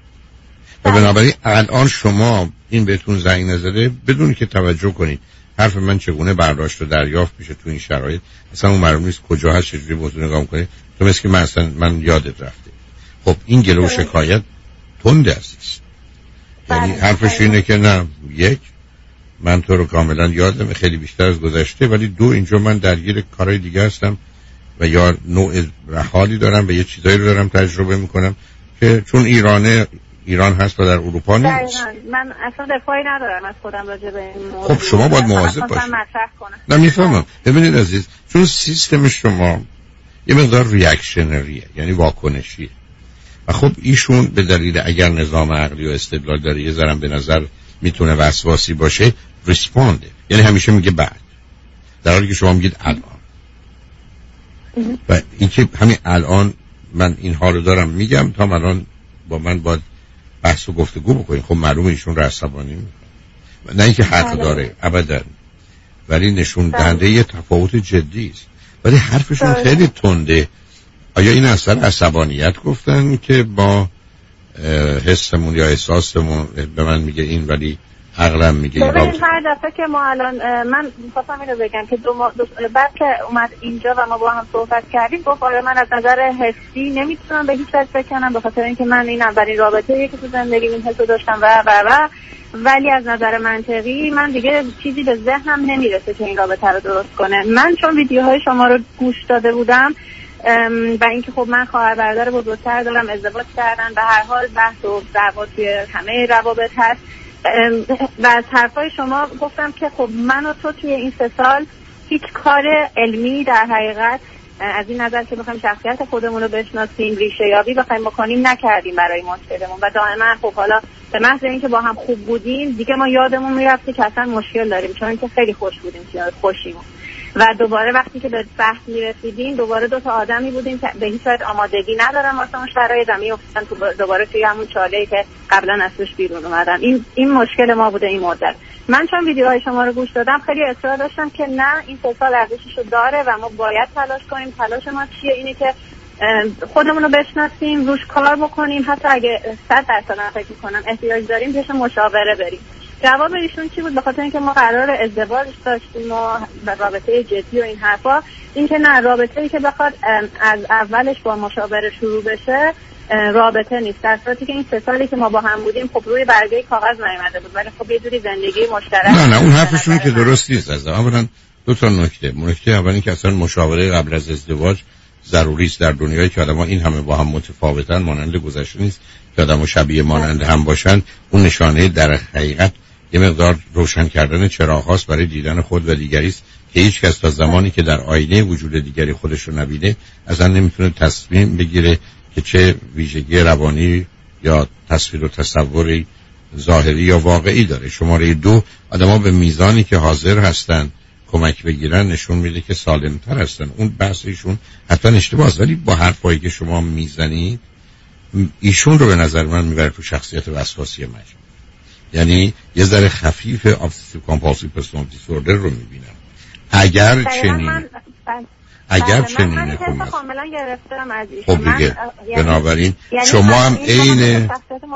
و بنابراین الان شما این بهتون زنگ نزده بدون که توجه کنید حرف من چگونه برداشت و دریافت میشه تو این شرایط، اصلا اون معلوم نیست کجا هست، چجوری موضوع نگاه کنید، تو مثل که من اصلا من یادت رفته. خب این گلو و شکایت تند است، یعنی حرفش اینه که نه، یک من تو رو کاملا یادم خیلی بیشتر از گذشته، ولی دو اینجا من درگیر کارهای دیگه هستم و یا نوع رحالی دارم و یه چیزایی رو دارم تجربه میکنم که چون ایرانه ایران هست و در اروپا نیست. من اصلا دفاعی ندارم از خودم راجع به این موضوع. خب شما باید مواظب باشید. نه میفهمم. ببینید عزیز، چون سیستم شما یه مقدار ریاکشنریه، یعنی واکنشیه و خب ایشون به دلیل اگر نظام عقلی و استدلال داره یه ذره به نظر میتونه وسواسی باشه، ریسپونده، یعنی همیشه میگه بعد، در حالی که شما میگید الان. و اینکه همین الان من اینها رو دارم میگم تا الان با من باید بحث و گفتگو بکنیم. خب معلومه ایشون رو عصبانی میکنه، نه اینکه حق داره ابدا، ولی نشون دهنده یه تفاوت جدی است. ولی حرفشون خیلی تنده. آیا این اصلا عصبانیت گفتن که با حسمون یا احساسمون به من میگه این ولی عقلم میگه این؟ ببینید هر دفعه که ما الان من می‌خواستم اینو بگم که دو ما دو بعد که اومد اینجا و ما با هم صحبت کردیم گفت آره من از نظر حسی نمیتونم به هیچ وجه بکنم به خاطر اینکه من این اولین رابطه‌ایه که تو زندگی این حسو داشتم و و و ولی از نظر منطقی من دیگه چیزی به ذهنم نمیرسه که این رابطه رو درست کنه. من چون ویدیوهای شما رو گوش داده بودم و اینکه خب من خواهر برادر بزرگتر دارم، ازدواج کردن، به هر حال بحث و دعوا توی همه روابط هست و از حرفای شما گفتم که خب من و تو توی این سه سال هیچ کار علمی در حقیقت از این نظر که بخوایم شخصیت خودمون رو بشناسیم، ریشه یابی بخوایم بکنیم نکردیم برای مشکلمون و دائما خب حالا به محض اینکه با هم خوب بودیم دیگه ما یادمون میرفت که اصلا مشکل داریم، چون که خیلی خوش بودیم، که خوشیم و دوباره وقتی که به بحث میرسیدیم دوباره دو تا آدمی بودیم که به هیچ وجه آمادگی ندارن واسه اون شرایط، میافتن تو دوباره توی همون چاله‌ای که قبلا از توش بیرون اومدن. این این مشکل ما بوده این مدت. من چون ویدیوهای شما رو گوش دادم خیلی اصرار داشتم که نه این سه سال ارزششو داره و ما باید تلاش کنیم. تلاش ما چیه؟ اینه که خودمون رو بشناسیم، روش کار بکنیم، حتی اگه صد درصد من فکر می‌کنم احتیاج داریم پیش مشاوره بریم. جواب ایشون چی بود؟ به خاطر اینکه ما قرار ازدواج داشتیم و رابطه جدی و این حرفا، این که نه رابطه‌ای که بخواد از اولش با مشاوره شروع بشه رابطه نیست، در صورتی که این سه سالی که ما با هم بودیم خب روی برگه کاغذ نیامده بود ولی خب یه جوری زندگی مشترک. نه نه اون حرفشون که درست نیست. از اولا دو تا نکته. نکته اول این که اصلا مشاوره قبل از ازدواج ضروری است در دنیایی که آدم‌ها این همه با هم متفاوتن، مانند گذشته نیست که آدم‌ها شبیه مانند هم باشن. اون نشانه در حقیقت یه مقدار روشن کردن چراغ‌هاست برای دیدن خود و دیگری است که هیچ کس تا زمانی که در آینه وجود دیگری خودش رو نبینه اصلا نمیتونه تصمیم بگیره که چه ویژگی روانی یا تصویر و تصوری ظاهری یا واقعی داره. شماره دو، آدم‌ها به میزانی که حاضر هستن کمک بگیرن نشون میده که سالم‌تر هستن. اون بحثشون حتما اشتباهه، ولی با حرفایی که شما میزنید ایشون رو به نظر من میبره تو شخصیت وسواسی مجموعی. یعنی یه ذره خفیف obsessive compulsive personality disorder رو میبینم. اگر چنین اگر چنینه خب کاملا گرفتم از خب دیگه بنابراین شما هم عین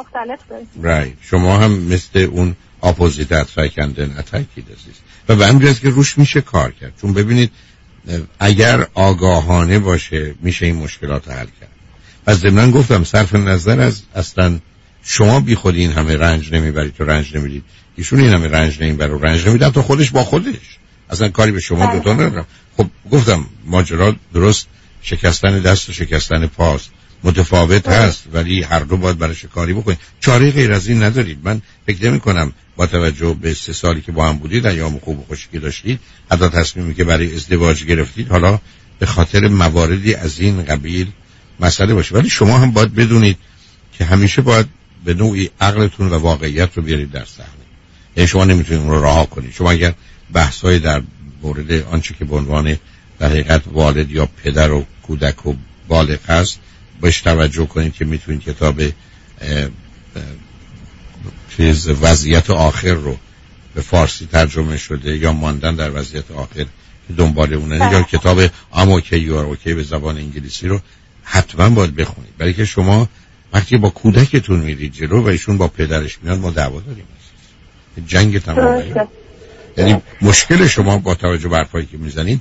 رای شما هم مثل اون اپوزیت اترک اندن اتکی دستید و به همین که روش میشه کار کرد. چون ببینید اگر آگاهانه باشه میشه این مشکلات حل کرد. و ضمن گفتم صرف نظر از اصلا شما بی خودی این همه رنج نمیبرید تو رنج نمیدید، ایشون این همه رنج نمیبره و رنج نمیده تو خودش با خودش اصلا کاری به شما دوتا ندارم. خب گفتم ماجرا درست شکستن دست و شکستن پاست، متفاوت هست ولی هر دو باید برایش کاری بکنید. چاره غیر از این ندارید. من فکر نمی کنم با توجه به سه سالی که با هم بودید ایام خوب و خوشی که داشتید حتی تصمیمی که برای ازدواج گرفتید حالا به خاطر مواردی از این قبیل مسئله باشه. ولی شما هم باید بدونید که همیشه باید به نوعی عقلتون و واقعیت رو بیارید در صحنه. یعنی شما نمیتونید اون رو رها کنید. شما اگر بحث‌های در مورد آنچه که به عنوان در حقیقت والد یا پدر و کودک و بالغ هست باش توجه کنید که میتونید کتاب چیز وضعیت آخر رو به فارسی ترجمه شده یا ماندن در وضعیت آخر که دنبال اونه یا کتاب I'm okay you are okay به زبان انگلیسی رو حتما باید بخونید. برای که شما وقتی با کودکتون میرید جلو و ایشون با پدرش میاد ما دعوا داریم، جنگ تمامه. یعنی مشکل شما با توجه به حرفایی که میزنید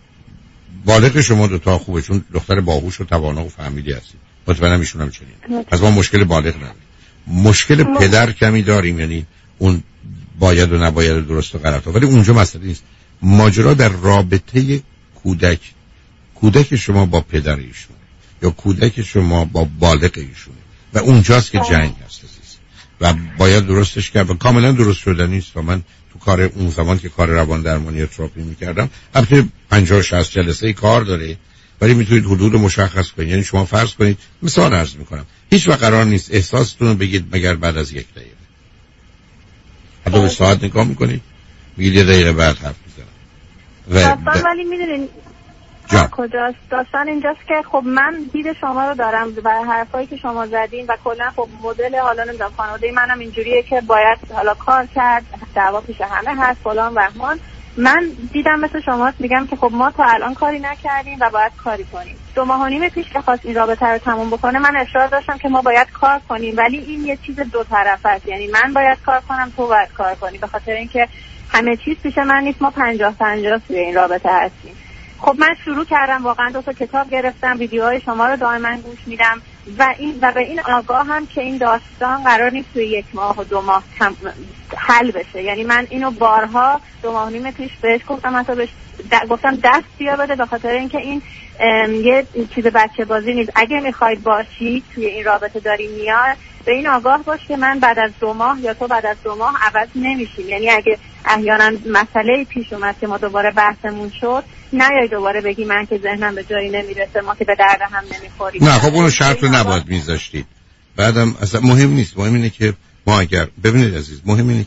بالغ شما دو تا خوبه چون دختر باهوش و توانا و فهمیدی هستید، مطمئنم ایشون هم چنین. پس ما مشکل بالغ نداریم، مشکل پدر کمی داریم، یعنی اون باید و نباید و درست و غلط ها. ولی اونجا مسئله نیست. ماجرا در رابطه کودک کودک شما با پدر ایشون یا کودک شما با بالغ ایشون و اونجاست که جنگ هست و باید درستش کرد و کاملا درست شدنی است. و من تو کار اون زمان که کار روان درمانی تراپی میکردم البته پنجاه شصت جلسه کار داره ولی میتونید حدود مشخص کنید. یعنی شما فرض کنید، مثال عرض میکنم، هیچ وقت قرار نیست احساستون رو بگید مگر بعد از یک دقیقه. حتی به ساعت نگاه میکنید میگید یه دقیقه بعد حرف میزنم و ب... ولی میدونین کجاست داستان اینجاست که خب من دید شما رو دارم و حرفایی که شما زدین و کلا خب مدل حالا نمیدونم خانواده منم اینجوریه که باید حالا کار کرد، دعوا پیش همه هست فلان بهمان. من دیدم مثل شما میگم که خب ما تا الان کاری نکردیم و باید کاری کنیم. دو ماه و نیم پیش که خواست این رابطه رو تموم بکنه من اصرار داشتم که ما باید کار کنیم، ولی این یه چیز دو طرفه است. یعنی من باید کار کنم، تو باید کار کنی، به خاطر اینکه همه چیز پیش من نیست. ما پنجاه پنجاه توی این رابطه هستیم. خب من شروع کردم واقعا دو تا کتاب گرفتم، ویدیوهای شما رو دائما گوش میدم و این و به این آگاه هم که این داستان قرار نیست توی یک ماه و دو ماه حل بشه. یعنی من اینو بارها دو ماه نیم پیش بهش گفتم، حتی بهش د... گفتم دست بیا بده، به خاطر اینکه این یه چیز بچه بازی نیست. اگه میخواید باشی توی این رابطه داری میاد به این آگاه باش که من بعد از دو ماه یا تو بعد از دو ماه عوض نمیشیم. یعنی اگه احیانا مسئله پیش اومد که ما دوباره بحثمون شد نیای دوباره بگی من که ذهنم به جایی نمیرسه، ما که به درد هم نمیخوریم. نه خب اونو شرط رو نباید میذاشتید. بعدم اصلا مهم نیست. مهم اینه که ما اگر ببینید عزیز، مهم اینه که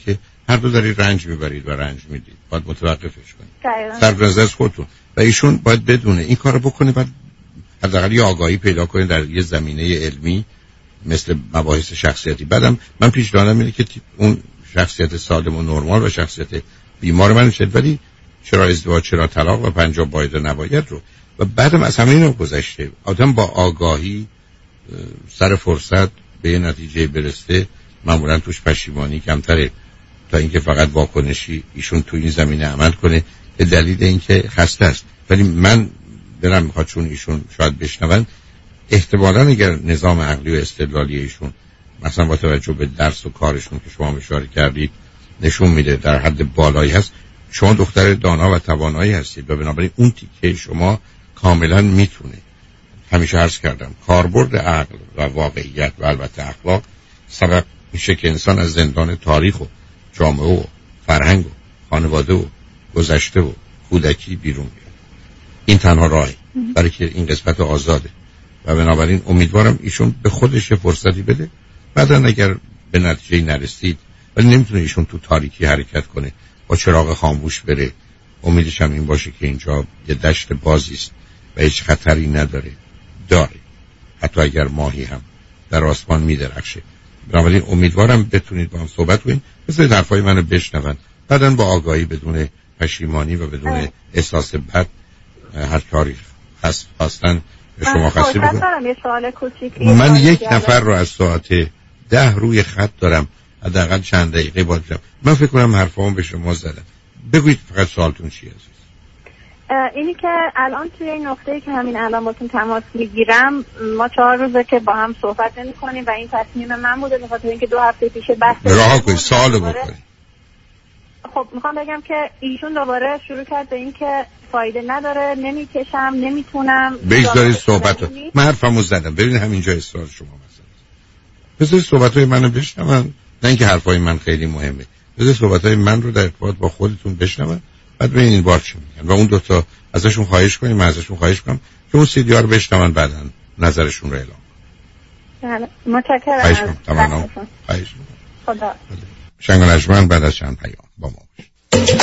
هر دو دارید رنج میبرید و رنج میدید، باید متوقفش کنید صرف نظر از خودتون. و ایشون باید بدونه این کارو بکنه، باید حداقل یه آگاهی پیدا کنه در یه زمینه علمی مثل مباحث شخصیتی. بعدم من پیشنهادم اینه که اون شخصیت سالم و نرمال و شخصیت بیمار من شد، ولی چرا ازدواج، چرا طلاق و پنجاه باید و نباید رو. و بعدم از همه اینا گذشته آدم با آگاهی سر فرصت به یه نتیجه برسته، معمولا توش پشیمانی کمتره تا اینکه فقط واکنشی ایشون تو این زمینه عمل کنه به دلیل اینکه خسته است. ولی من دلم میخواد چون ایشون شاید بشنون، احتمالاً اگر نظام عقلی و استدلالی ایشون مثلا با توجه به درس و کارشون که شما اشاره کردید نشون میده در حد بالایی هست، شما دختر دانا و توانایی هستید و بنابراین اون تیکه شما کاملا میتونه. همیشه عرض کردم کاربرد عقل و واقعیت و البته اخلاق سبب میشه که انسان از زندان تاریخ و جامعه و فرهنگ و خانواده و گذشته و کودکی بیرون بیاد. این تنها راهی برای که این قسمت آزاده و بنابراین امیدوارم ایشون به خودش فرصتی بده. بعدا اگر به نتیجه نرسید ولی نمیتونه ایشون تو تاریکی حرکت کنه، با چراغ خاموش بره، امیدش هم این باشه که اینجا یه دشت بازی است و هیچ خطری نداره، داره حتی اگر ماهی هم در آسمان میدرخشه. بنابراین امیدوارم بتونید با هم صحبت کنید، بذارید حرفای منو بشنون، بعداً با آگاهی بدون پشیمانی و بدون احساس بد هر کاری هست خواستن به شما خسته بکنم. من یک نفر رو از ساعت ده روی خط دارم، حداقل چند دقیقه باید بشم. من فکر کنم حرفامو به شما زدم. بگویید فقط سوالتون چیه عزیز؟ اینی که الان توی این نقطه‌ای که همین الان باتون تماس میگیرم، ما چهار روزه که با هم صحبت نمی‌کنیم و این تصمیم من بوده به خاطر اینکه دو هفته پیش بحث رها کنید سوالو بکنید. خب میخوام بگم که ایشون دوباره شروع کرد به این که فایده نداره، نمیکشم، نمیتونم. بگذارید صحبتو. من حرفمو زدم. ببینید همینجا اصرار شما مثلا. بذارید صحبتای منو بشنون، نه اینکه حرفای من خیلی مهمه. بذارید صحبتای من رو در ارتباط با خودتون بشنون، بعد ببینید بار چی میگن و اون دو تا ازشون خواهش کنیم، من ازشون خواهش کنم که اون سیدی ها رو بشنون، بعداً نظرشون رو اعلام کنن. متشکرم. خواهش کنم. تمام. خواهش کنم. خدا. شنگ و نجمن بعد از چند پیام با ما باشید.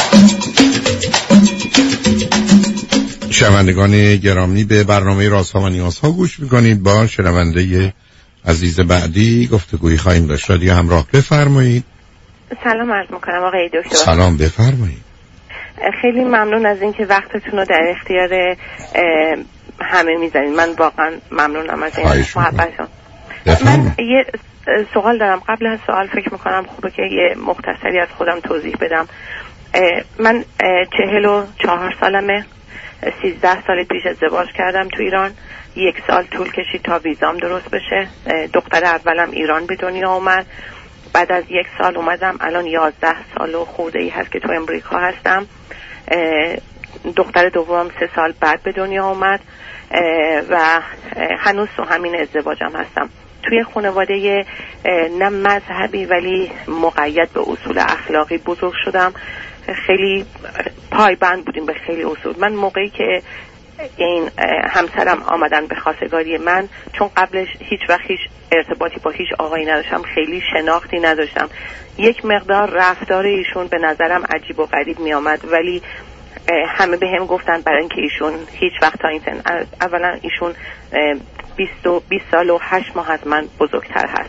شنوندگان گرامی به برنامه رازها و نیازها گوش میکنید. با شنونده عزیز بعدی گفتگویی خواهیم داشت. شادی همراه بفرمایید. سلام عرض میکنم آقای دکتر. سلام بفرمایید. خیلی ممنون از اینکه وقتتون رو در اختیار همه میذارید. من واقعا ممنونم از این محبتتون. من یه سوال دارم. قبل از سوال فکر میکنم خوبه که یه مختصری از خودم توضیح بدم. من چهل و چهار سالمه، سیزده سال پیش ازدواج کردم تو ایران. یک سال طول کشید تا ویزام درست بشه. دختر اولم ایران به دنیا اومد. بعد از یک سال اومدم، الان یازده سال و خورده ای هست که تو امریکا هستم. دختر دومم سه سال بعد به دنیا اومد و هنوز تو همین ازدواجم هستم. توی خانواده نه مذهبی ولی مقید به اصول اخلاقی بزرگ شدم. خیلی پایبند بودیم به خیلی اصول. من موقعی که این همسرم آمدن به خواستگاری من، چون قبلش هیچ وقت هیچ ارتباطی با هیچ آقایی نداشتم، خیلی شناختی نداشتم، یک مقدار رفتار ایشون به نظرم عجیب و غریب می آمد، ولی همه به هم گفتن برای اینکه ایشون هیچ وقت تا این سن، اولا ایشون بیست سال و هشت ماه از من بزرگتر هست.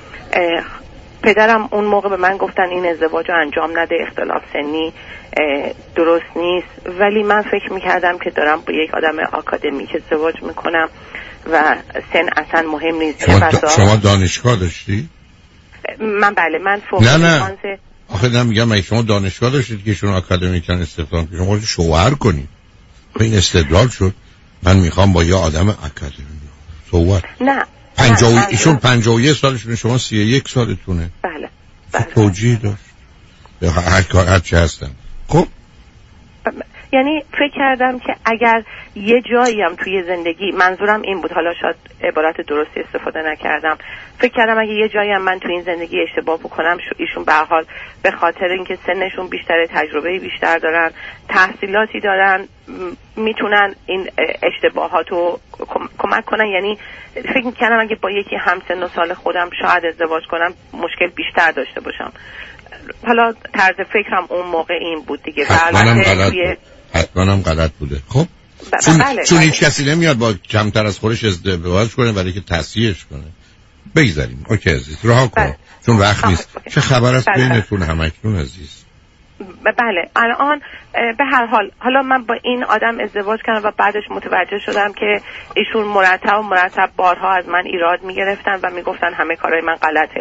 پدرم اون موقع به من گفتن این ازدواج رو انجام نده، اختلاف سنی درست نیست، ولی من فکر میکردم که دارم با یک آدم آکادمیک ازدواج میکنم و سن اصلا مهم نیست. شما, دا شما دانشگاه داشتی؟ من بله من فوق نه نه آخه نمیگم من شما دانشگاه داشتید که شما آکادمیکن استخدام کنید، شما شوهر کنید. این استدلال شد من میخوام با یه آدم آکادمیک صحبت. نه پنجاه ایشون پنجاه و یک سالشونه، شما سی و یک سالتونه. بله بله توجیه داشت به هر کار هر چی هستن. خب یعنی فکر کردم که اگر یه جایی هم توی زندگی، منظورم این بود، حالا شاید عبارت درستی استفاده نکردم، فکر کردم اگه یه جایی هم من توی این زندگی اشتباه بکنم، ایشون به هر حال به خاطر اینکه سنشون بیشتره، تجربه بیشتر دارن، تحصیلاتی دارن، میتونن این اشتباهاتو کمک کنن. یعنی فکر می‌کردم اگه با یکی همسن و سال خودم شاید ازدواج کنم مشکل بیشتر داشته باشم. حالا طرز فکرم اون موقع این بود دیگه. حتما هم غلط بود. حتما هم غلط بوده. خب ب- چون, بله چون بله. هیچ کسی نمیاد با کمتر از خودش ازدواج کنه ولی که تصحیحش کنه. بگذاریم اوکی عزیز رها کن بله. چون وقت نیست. اوکی. چه خبر است بله. بینتون همکنون عزیز؟ بله الان به هر حال حالا من با این آدم ازدواج کردم و بعدش متوجه شدم که ایشون مرتب و مرتب بارها از من ایراد میگرفتن و میگفتن همه کارهای من غلطه.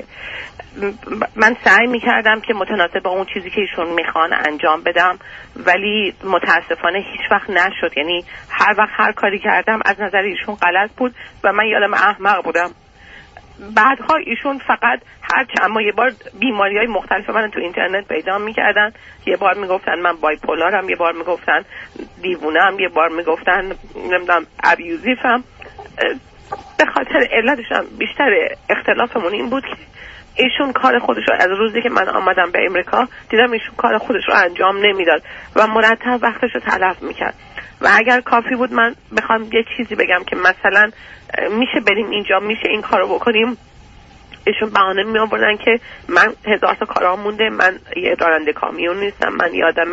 من سعی میکردم که متناسب با اون چیزی که ایشون میخوان انجام بدم ولی متاسفانه هیچ وقت نشد. یعنی هر وقت هر کاری کردم از نظر ایشون غلط بود و من یادم احمق بودم. بعدها ایشون فقط هر چند ماه یه بار بیماری های مختلف من تو اینترنت پیدا میکردن. یه بار میگفتن من بایپولارم، یه بار میگفتن دیوونم، یه بار میگفتن نمیدونم ابیوزیفم. به خاطر علتشم بیشتر اختلافمون این بود که ایشون کار خودشو از روزی که من آمدم به امریکا دیدم ایشون کار خودشو انجام نمیداد و مرتب وقتشو تلف میکرد. و اگر کافی بود من بخوام یه چیزی بگم که مثلا میشه بریم اینجا، میشه این کارو بکنیم، ایشون بهانه می آوردن که من هزار تا کارام مونده، من یه راننده کامیون نیستم، من یه آدم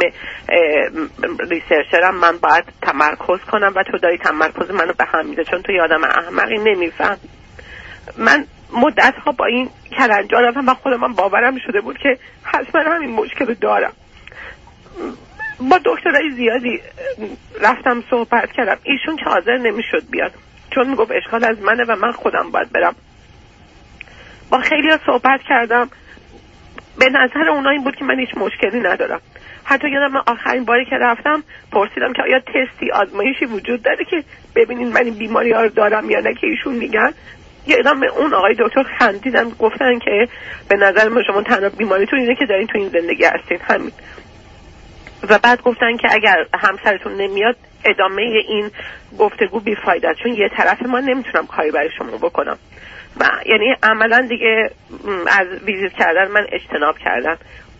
ریسرچرم، من باید تمرکز کنم و تو داری تمرکز منو به هم میده چون تو یه آدم احمقی نمیفهم. من مدت ها با این کلنجار رفتم و خودم من باورم شده بود که حتما همین مشکل رو دارم. با دکترای زیادی رفتم صحبت کردم، ایشون که حاضر نمیشد بیاد چون میگفت اشکال از منه و من خودم باید برم. با خیلی ها صحبت کردم، به نظر اونا این بود که من هیچ مشکلی ندارم. حتی یادم آخرین باری که رفتم پرسیدم که آیا تستی آزمایشی وجود داره که ببینین من این بیماری ها رو دارم یا نه، که ایشون میگن. یادم اون آقای دکتر خندیدن گفتن که به نظر من شما تنها بیماریتون اینه که دارین تو این زندگی هستین، همین. و بعد گفتن که اگر همسرتون نمیاد ادامه این گفتگو بیفایده است چون یه طرف ما نمیتونم کاری برای شما بکنم. و یعنی عملا دیگه از ویزیت کردن من اجتناب کردم.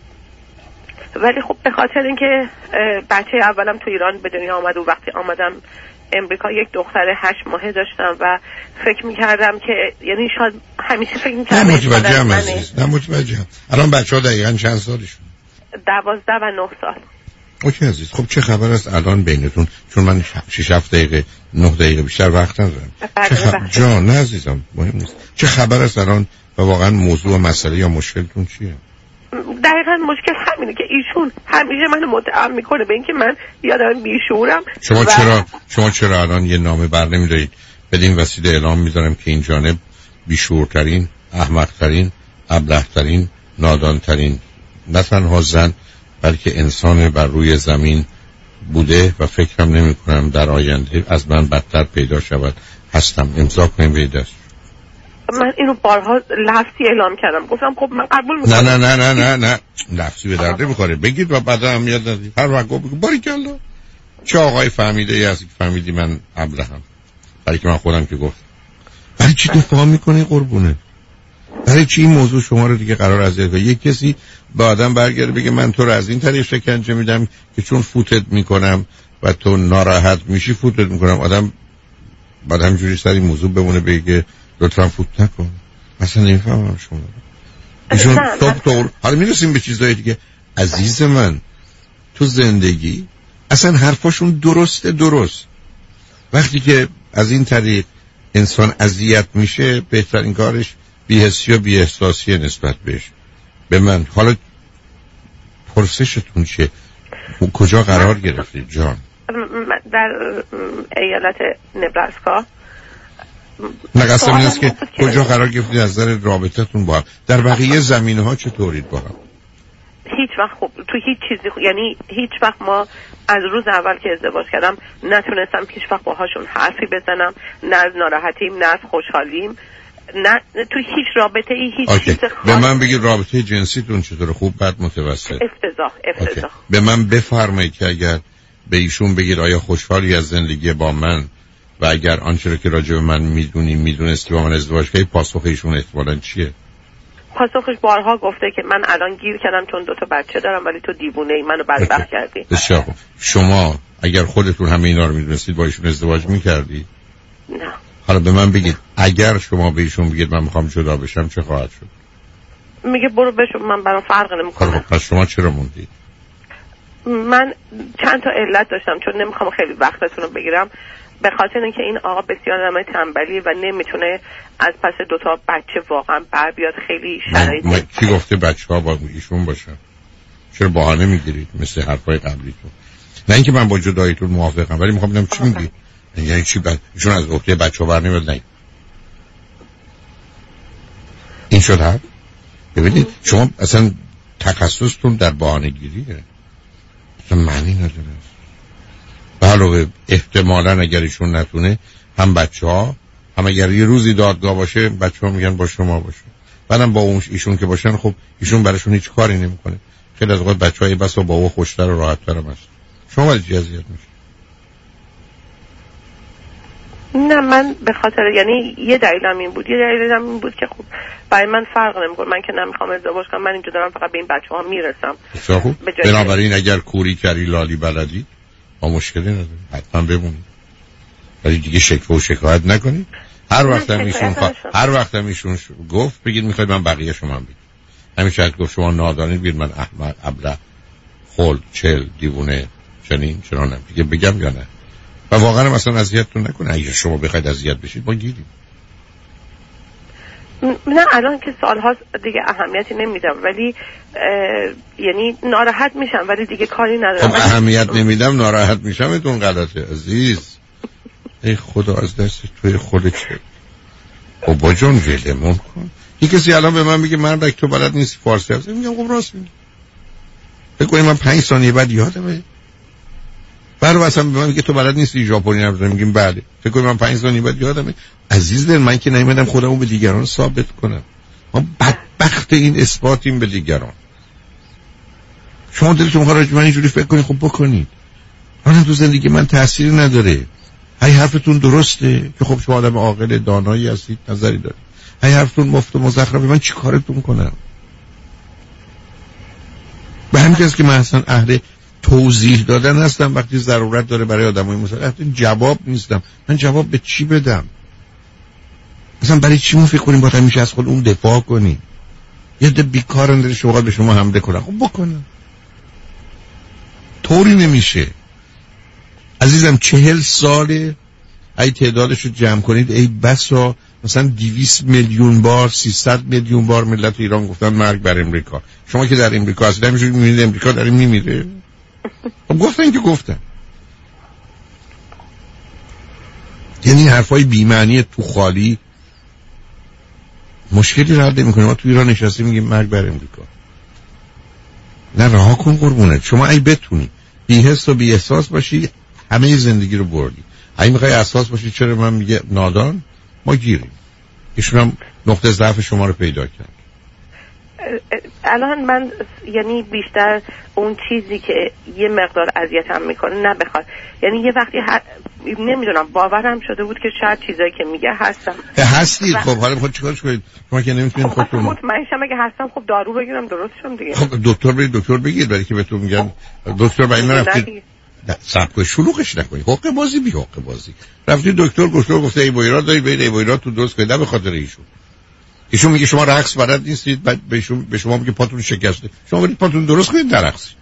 ولی خب به خاطر اینکه بچه اولم تو ایران به دنیا آمد و وقتی آمدم امریکا یک دختر هشت ماهه داشتم و فکر میکردم که یعنی شاید همیشه فکر میکردم نه متوجهم عزیز، نه متوجهم. الان بچه ها دقیقا چند سالشون؟ دوازده و نه سال. اوکی عزیز. خب چه خبر است الان بینتون؟ چون من شش هفت دقیقه نه دقیقه بیشتر وقت ندارم. چه خبر؟ جان نه عزیزم مهم نیست. چه خبر است الان و واقعا موضوع و مسئله یا مشکلتون چیه؟ دقیقا مشکل همینه که ایشون همیشه منو متهم میکنه به اینکه من یادم بیشورم. شما و... چرا شما چرا الان یه نامه بر نمیدارید بدین وسیله اعلام میذارم که این جانب بیشورترین، احمقترین، ابلهترین، نادانترین نه تنها زن بلکه انسان بر روی زمین بوده و فکرم نمی کنم در آینده از من بدتر پیدا شود هستم. امضا کنیم به دست. من اینو بارها لفظی اعلام کردم، گفتم خب من قبول میکنم. نه نه نه نه نه نه لفظی به درد نمیخوره، بگید و بعدا هم یاد ندید. هر وقت بگو باریکلا چه آقای فهمیده ای از فهمیدی من ابلهم، برای که من خودم که گفت. برای چی دفاع میکنی قربونه؟ برای چی این موضوع شما رو دیگه قرار اذیت کنه؟ یک کسی با آدم برگرده بگه من تو رو از این طریق شکنجه میدم که چون فوتت میکنم و تو ناراحت میشی فوتت میکنم، آدم بعد همجوری سر این موضوع بمونه بگه لطفا فوت نکن. مثلا نمیفهمم شما ایشون صبح طور. حالا میرسیم به چیزایی دیگه. عزیز من تو زندگی اصلا حرفاشون درسته، درست. وقتی که از این طریق انسان اذیت میشه بهترین کارش بی‌حسی و بی‌احساسی نسبت بهش. به من حالا پرسشتون چیه؟ کجا قرار گرفتید جان؟ در ایالت نبراسکا. نه قصد این است که کجا قرار گرفتید از نظر رابطتون با هم؟ در بقیه زمینه ها چطورید با هم؟ هیچ وقت خوب تو هیچ چیزی خوب. یعنی هیچ وقت ما از روز اول که ازدواج کردم نتونستم هیچ وقت باهاشون حرفی بزنم، نه از ناراحتیم نه از خوشحالیم، نه تو هیچ رابطه ای هیچ آکی. چیز خاص. به من بگید رابطه جنسیتون چطوره؟ خوب بد متوسط؟ افتضاح افتضاح. به من بفرمایید که اگر به ایشون بگید آیا خوشحالی از زندگی با من و اگر آنچه رو که راجع به من میدونی میدونست که با من ازدواج کردی، پاسخ ایشون احتمالاً چیه؟ پاسخش بارها گفته که من الان گیر کردم چون دو تا بچه دارم ولی تو دیوونه ای منو بدبخت کردی. بسیار خوب. شما اگر خودتون همه اینا رو میدونستید با ایشون ازدواج میکردی؟ نه. حالا به من بگید اگر شما به ایشون بگید من میخوام جدا بشم چه خواهد شد؟ میگه برو بشو، من برام فرق نمیکنه. پس شما چرا موندید؟ من چند تا علت داشتم، چون نمیخوام خیلی وقتتون رو بگیرم، به خاطر اینکه این آقا بسیار آدم تنبلی و نمیتونه از پس دو تا بچه واقعا بر بیاد. خیلی شرایط من کی گفته بچه‌ها با ایشون باشن؟ چرا بهانه میگیرید مثل حرفای قبلیتون؟ نه اینکه من با جداییتون موافقم، ولی میخوام بدونم چی میگی. یعنی چی بعد ایشون از عهده بچه‌ها بر نمیاد؟ نه این شد حرف. ببینید شما اصلا تخصصتون در بهانه‌گیریه، اصلا معنی نداره. به علاوه احتمالاً اگر ایشون نتونه، هم بچه‌ها هم اگر یه روزی دادگاه باشه بچه‌ها میگن با شما باشه، بعدم با اون ایشون که باشن خب ایشون براشون هیچ کاری نمیکنه. خیلی از وقت بچه‌ها بس با او خوشتر و راحت‌تر هم هست. شما ولی چی اذیت میشه؟ نه من به خاطر، یعنی یه دلیلم این بود، یه دلیلم این بود که خب برای من فرق نمیکنه، من که نمیخوام ازدواج کنم، من اینجا دارم فقط به این بچه‌ها میرسم. خوب. بنابراین اگر کوری کری لالی بلدی با مشکلی نداره، حتما بمونید، ولی دیگه شکوه و شکایت نکنید. هر وقت هم ایشون خوا... هر وقت هم ایشون ش... گفت بگید میخواید من بقیه شما بگید. همیشه شاید گفت شما نادانید، بگید من احمق، ابله، خل، چل، دیوونه، چنین چنانم، دیگه بگم یا نه. و واقعا مثلا اذیتتون نکنه. اگه شما بخواید اذیت بشید ما گیریم. نه الان که سال‌ها دیگه اهمیتی نمیدم، ولی یعنی ناراحت میشم ولی دیگه کاری ندارم. خب اهمیت نمیدم ناراحت میشم، اتون غلطه عزیز. ای خدا از دست توی خودت چه. بابا جون ولمون کن. این کسی الان به من میگه من رک تو بلد نیستی فارسی حرف میگم خب راست میگی. فکر کنید من پنج ثانیه بعد یادمه. برای مثلا به من میگه تو بلد نیستی ژاپنی حرف بزنی، میگم بله. فکر کنید من پنج ثانیه بعد یادمه. عزیز دل من که نمیدم خودمو به دیگران ثابت کنم. ما بدبخت این اثباتیم به دیگران. شما دلتون میخواد راجع من اینجوری فکر کنید، خب بکنید. حالا تو زندگی من تأثیری نداره. ای حرفتون درسته که خب شما آدم عاقل دانایی هستید، نظری دارید. ای حرفتون مفت و مزخرفه، من چی کارتون کنم؟ به همین جاست که من اصلا اهل توضیح دادن هستم وقتی ضرورت داره برای آدمای مثلا جواب نیستم. من جواب به چی بدم؟ مثلا برای چی ما فکر کنیم باید همیشه از خود اون دفاع کنیم؟ یه ده بیکارن داره شغال به شما حمله کنن، خب بکنن. طوری نمیشه عزیزم. چهل ساله ای تعدادش رو جمع کنید ای بسا مثلا دویست میلیون بار سیصد میلیون بار ملت ایران گفتن مرگ بر امریکا. شما که در امریکا هستید همیشه میبینید امریکا داره میمیره. خب گفتن که گفتن. یعنی حرفای بی‌معنی تو خالی مشکلی رد نمی‌کنه. ما تو ایران نشستیم میگیم مرگ بر امریکا. نه رها کن قربونت. شما ای بتونی بی حس و بی احساس باشی همه زندگی رو بردی. اگه میخوای اساس باشی چرا من میگه نادان، ما گیریم. ایشون هم نقطه ضعف شما رو پیدا کرد. الان من یعنی بیشتر اون چیزی که یه مقدار اذیتم میکنه نه بخواد، یعنی یه وقتی ه... نمیدونم باورم شده بود که شاید چیزایی که میگه هستم هستید. خب حالا خود چیکارش کنید؟ شما که نمیتونید خب خودتون مطمئنشم اگه هستم خب دارو بگیرم درست شم دیگه. خب دکتر برید دکتر بگیر، برای که بهتون میگن دکتر برای من رفتید سبک شلوغش نکنید. حق بازی بی حق بازی. رفتید دکتر دکتر گفته ای بویرا دارید برید ای بویرا تو دوز کنید. به خاطر ایشون ایشون میگه شما رقص بلد نیستید، بعد بهشون به شما میگه پاتون شکسته، شما برید پاتون درست کنید درقصید.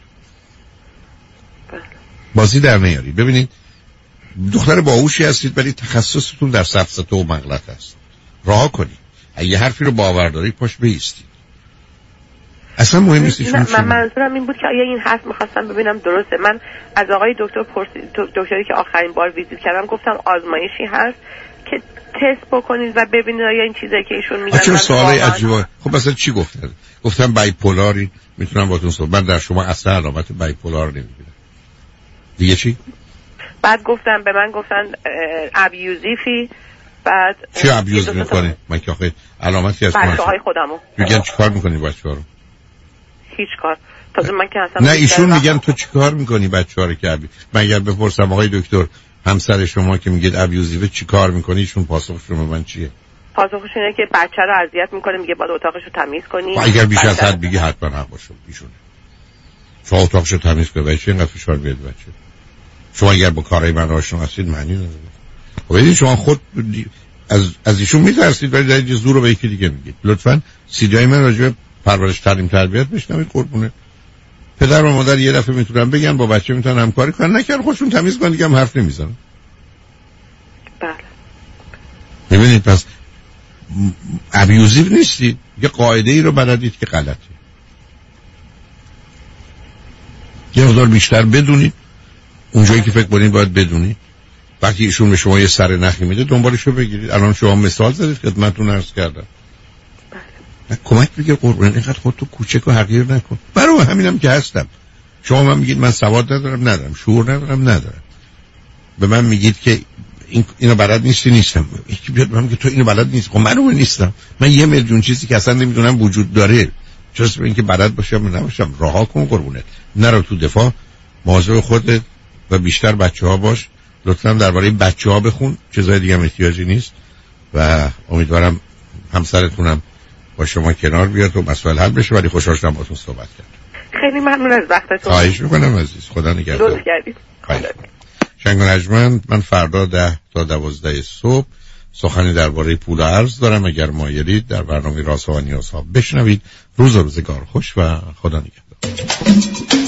بازی در نیارید. ببینید دختر باهوشی هستید ولی تخصصتون در سفسطه و مغلط است. رها کنید. اگه حرفی رو باور دارید پاش بایستید. اصلا مهم نیست ایشون من منظورم این بود که آیا این حرف میخواستم ببینم درسته. من از آقای دکتر پرسید، دکتری که آخرین بار ویزیت کردم گفتم آزمایشی هست که تست بکنید و ببینید آیا این چیزایی که ایشون میگن. چه سوالای عجیبه. خب مثلا چی گفتن؟ گفتم بایپولاری. میتونم باهاتون صحبت. من در شما اصلا علامت بایپولار نمیبینم. دیگه چی؟ بعد گفتم به من گفتن ابیوزیفی. بعد چی ابیوز میکنی؟ من که آخه علامتی از بچه‌های خودمو میگن چیکار میکنی بچه‌ها رو؟ هیچ کار. تازه من که اصلا نه ایشون میگن تو چیکار میکنی بچه‌ها رو که ابی. من اگر بپرسم آقای دکتر همسر شما که میگید ابیوزیو چی کار میکنی، ایشون پاسخشون به من چیه؟ پاسخش اینه که بچه رو اذیت میکنه، میگه باید اتاقش رو تمیز کنی. اگر بیش از حد بگی حتما حق باشه ایشونه. شما اتاقش رو تمیز کنید بچه اینقدر فشار بیاد بچه. شما اگر با کارهای من آشنا هستید معنی نداره. خب ببینید شما خود از از ایشون میترسید ولی در زور رو به یکی دیگه میگید. لطفاً سیدیای من راجع به پرورش تعلیم تربیت بشنوید قربونه. پدر و مادر یه دفعه میتونن بگن با بچه میتونن همکاری کنن، نکرد خودشون تمیز کنن دیگه هم حرف نمیزنن. بله. ببینید پس ابیوزیو نیستید، یه قاعده ای رو بلدید که غلطه. یه مقدار بیشتر بدونید اونجایی که فکر کنید باید بدونید. وقتی ایشون به شما یه سر نخی میده دنبالشو بگیرید. الان شما مثال زدید خدمتتون عرض کردم. بله. کمک بگیر قربان، اینقدر خودتو کوچک و حقیر نکن. برای همینم که هستم. شما من میگید من سواد ندارم، ندارم. شعور ندارم، ندارم. به من میگید که این اینو بلد نیستی، نیستم. یکی بیاد بهم میگه تو اینو بلد نیستی. خب من اون نیستم. من یه میلیون چیزی که اصلا نمیدونم وجود داره. چرا به اینکه بلد باشم یا نباشم رها کن قربونت. نرو تو دفاع، مواظب خودت و بیشتر بچه‌ها باش. لطفاً درباره بچه‌ها بخون، چیزای دیگه هم احتیاجی نیست و امیدوارم همسرتونم با شما کنار بیاد و مسئله حل بشه. ولی خوشحال شدم باهاتون صحبت کردم. خیلی ممنون از وقتتون. خواهش می‌کنم عزیز. خدا نگهدار. لطف کردید. شنگ و نجمند، من فردا ده تا دوازده صبح سخنی درباره پول و ارز دارم. اگر مایلید در برنامه رازها و نیازها بشنوید. روز و روزگار خوش و خدا نگهدار.